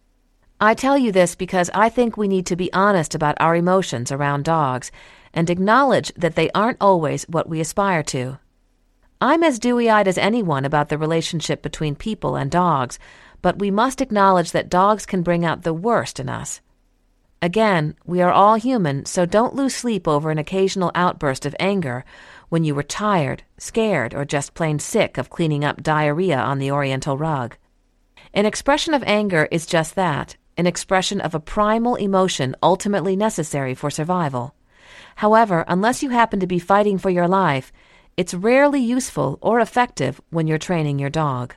I tell you this because I think we need to be honest about our emotions around dogs, and acknowledge that they aren't always what we aspire to. I'm as dewy-eyed as anyone about the relationship between people and dogs, but we must acknowledge that dogs can bring out the worst in us. Again, we are all human, so don't lose sleep over an occasional outburst of anger when you were tired, scared, or just plain sick of cleaning up diarrhea on the Oriental rug. An expression of anger is just that, an expression of a primal emotion ultimately necessary for survival. However, unless you happen to be fighting for your life, it's rarely useful or effective when you're training your dog.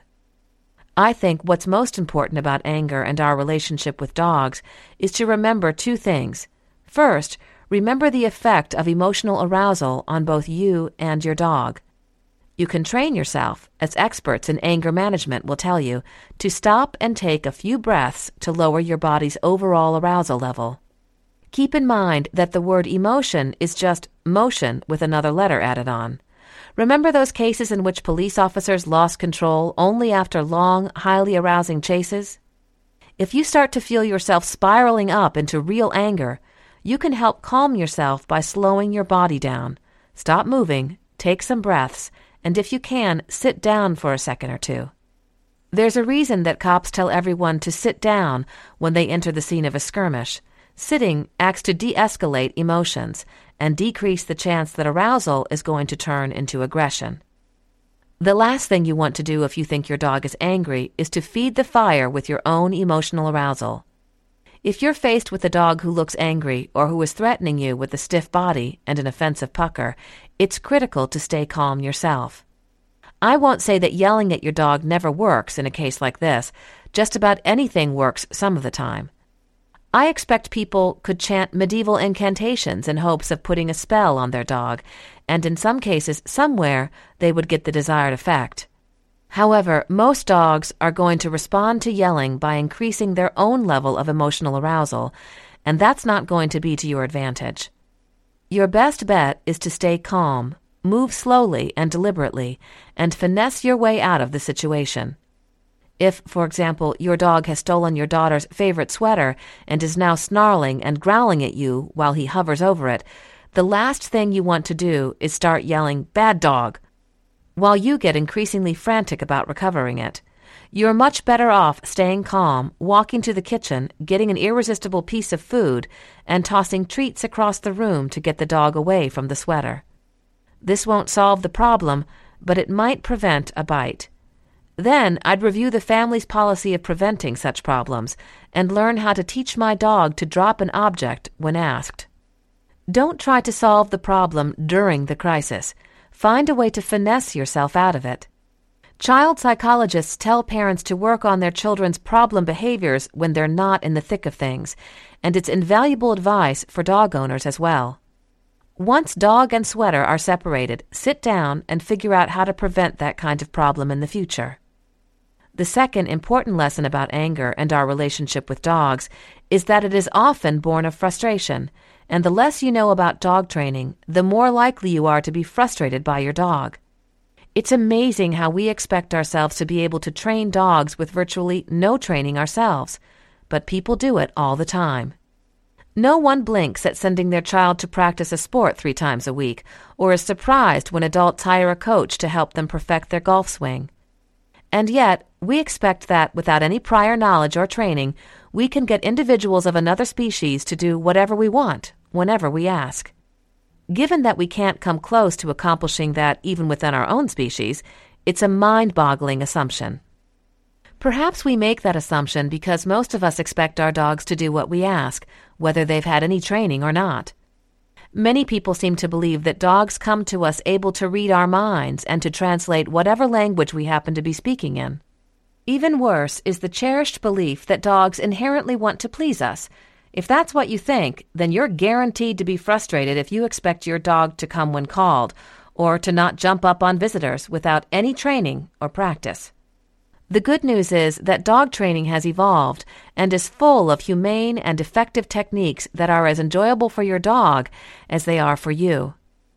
I think what's most important about anger and our relationship with dogs is to remember two things. First, remember the effect of emotional arousal on both you and your dog. You can train yourself, as experts in anger management will tell you, to stop and take a few breaths to lower your body's overall arousal level. Keep in mind that the word emotion is just motion with another letter added on. Remember those cases in which police officers lost control only after long, highly arousing chases? If you start to feel yourself spiraling up into real anger, you can help calm yourself by slowing your body down. Stop moving, take some breaths, and if you can, sit down for a second or two. There's a reason that cops tell everyone to sit down when they enter the scene of a skirmish. Sitting acts to de-escalate emotions and decrease the chance that arousal is going to turn into aggression. The last thing you want to do if you think your dog is angry is to feed the fire with your own emotional arousal. If you're faced with a dog who looks angry or who is threatening you with a stiff body and an offensive pucker, it's critical to stay calm yourself. I won't say that yelling at your dog never works in a case like this. Just about anything works some of the time. I expect people could chant medieval incantations in hopes of putting a spell on their dog, and in some cases, somewhere, they would get the desired effect. However, most dogs are going to respond to yelling by increasing their own level of emotional arousal, and that's not going to be to your advantage. Your best bet is to stay calm, move slowly and deliberately, and finesse your way out of the situation. If, for example, your dog has stolen your daughter's favorite sweater and is now snarling and growling at you while he hovers over it, the last thing you want to do is start yelling, "Bad dog," while you get increasingly frantic about recovering it. You're much better off staying calm, walking to the kitchen, getting an irresistible piece of food, and tossing treats across the room to get the dog away from the sweater. This won't solve the problem, but it might prevent a bite. Then I'd review the family's policy of preventing such problems and learn how to teach my dog to drop an object when asked. Don't try to solve the problem during the crisis. Find a way to finesse yourself out of it. Child psychologists tell parents to work on their children's problem behaviors when they're not in the thick of things, and it's invaluable advice for dog owners as well. Once dog and sweater are separated, sit down and figure out how to prevent that kind of problem in the future. The second important lesson about anger and our relationship with dogs is that it is often born of frustration, and the less you know about dog training, the more likely you are to be frustrated by your dog. It's amazing how we expect ourselves to be able to train dogs with virtually no training ourselves, but people do it all the time. No one blinks at sending their child to practice a sport 3 times a week, or is surprised when adults hire a coach to help them perfect their golf swing. And yet, we expect that, without any prior knowledge or training, we can get individuals of another species to do whatever we want, whenever we ask. Given that we can't come close to accomplishing that even within our own species, it's a mind-boggling assumption. Perhaps we make that assumption because most of us expect our dogs to do what we ask, whether they've had any training or not. Many people seem to believe that dogs come to us able to read our minds and to translate whatever language we happen to be speaking in. Even worse is the cherished belief that dogs inherently want to please us. If that's what you think, then you're guaranteed to be frustrated if you expect your dog to come when called, or to not jump up on visitors without any training or practice. The good news is that dog training has evolved and is full of humane and effective techniques that are as enjoyable for your dog as they are for you.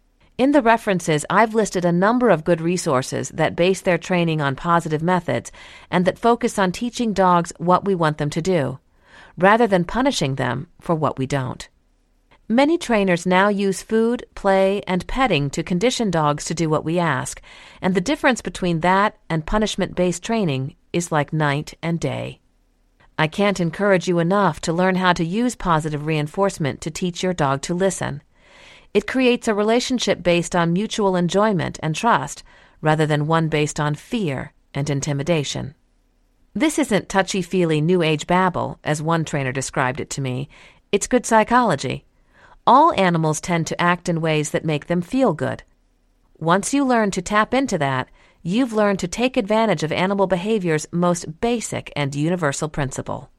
In the references, I've listed a number of good resources that base their training on positive methods and that focus on teaching dogs what we want them to do, rather than punishing them for what we don't. Many trainers now use food, play, and petting to condition dogs to do what we ask, and the difference between that and punishment-based training is like night and day. I can't encourage you enough to learn how to use positive reinforcement to teach your dog to listen. It creates a relationship based on mutual enjoyment and trust, rather than one based on fear and intimidation. This isn't touchy-feely New Age babble, as one trainer described it to me. It's good psychology. All animals tend to act in ways that make them feel good. Once you learn to tap into that, you've learned to take advantage of animal behavior's most basic and universal principle.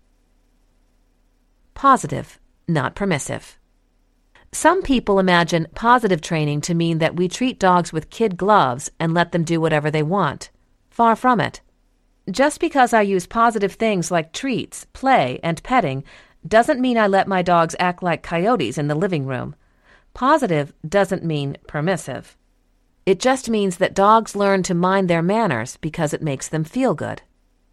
Positive, not permissive. Some people imagine positive training to mean that we treat dogs with kid gloves and let them do whatever they want. Far from it. Just because I use positive things like treats, play, and petting doesn't mean I let my dogs act like coyotes in the living room. Positive doesn't mean permissive. It just means that dogs learn to mind their manners because it makes them feel good.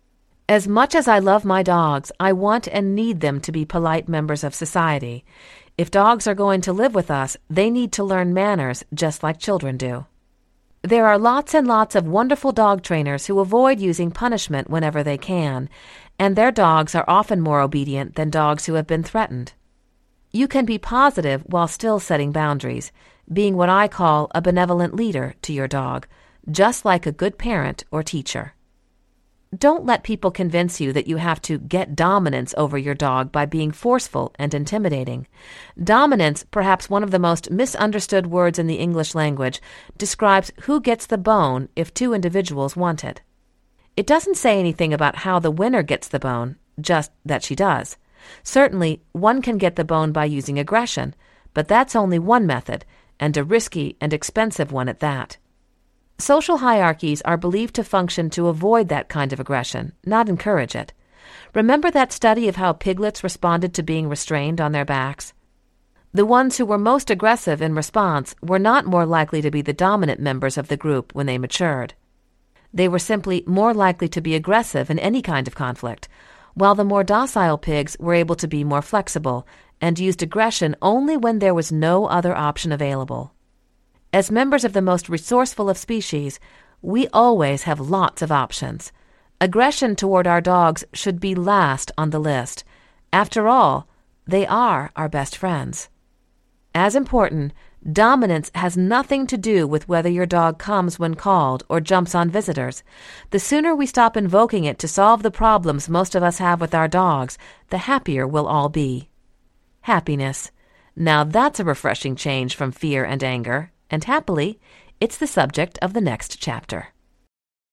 As much as I love my dogs, I want and need them to be polite members of society. If dogs are going to live with us, they need to learn manners just like children do. There are lots and lots of wonderful dog trainers who avoid using punishment whenever they can, and their dogs are often more obedient than dogs who have been threatened. You can be positive while still setting boundaries, being what I call a benevolent leader to your dog, just like a good parent or teacher. Don't let people convince you that you have to get dominance over your dog by being forceful and intimidating. Dominance, perhaps one of the most misunderstood words in the English language, describes who gets the bone if 2 individuals want it. It doesn't say anything about how the winner gets the bone, just that she does. Certainly, one can get the bone by using aggression, but that's only one method, and a risky and expensive one at that. Social hierarchies are believed to function to avoid that kind of aggression, not encourage it. Remember that study of how piglets responded to being restrained on their backs? The ones who were most aggressive in response were not more likely to be the dominant members of the group when they matured. They were simply more likely to be aggressive in any kind of conflict, while the more docile pigs were able to be more flexible and used aggression only when there was no other option available. As members of the most resourceful of species, we always have lots of options. Aggression toward our dogs should be last on the list. After all, they are our best friends. As important, dominance has nothing to do with whether your dog comes when called or jumps on visitors. The sooner we stop invoking it to solve the problems most of us have with our dogs, the happier we'll all be. Happiness. Now that's a refreshing change from fear and anger. And happily, it's the subject of the next chapter.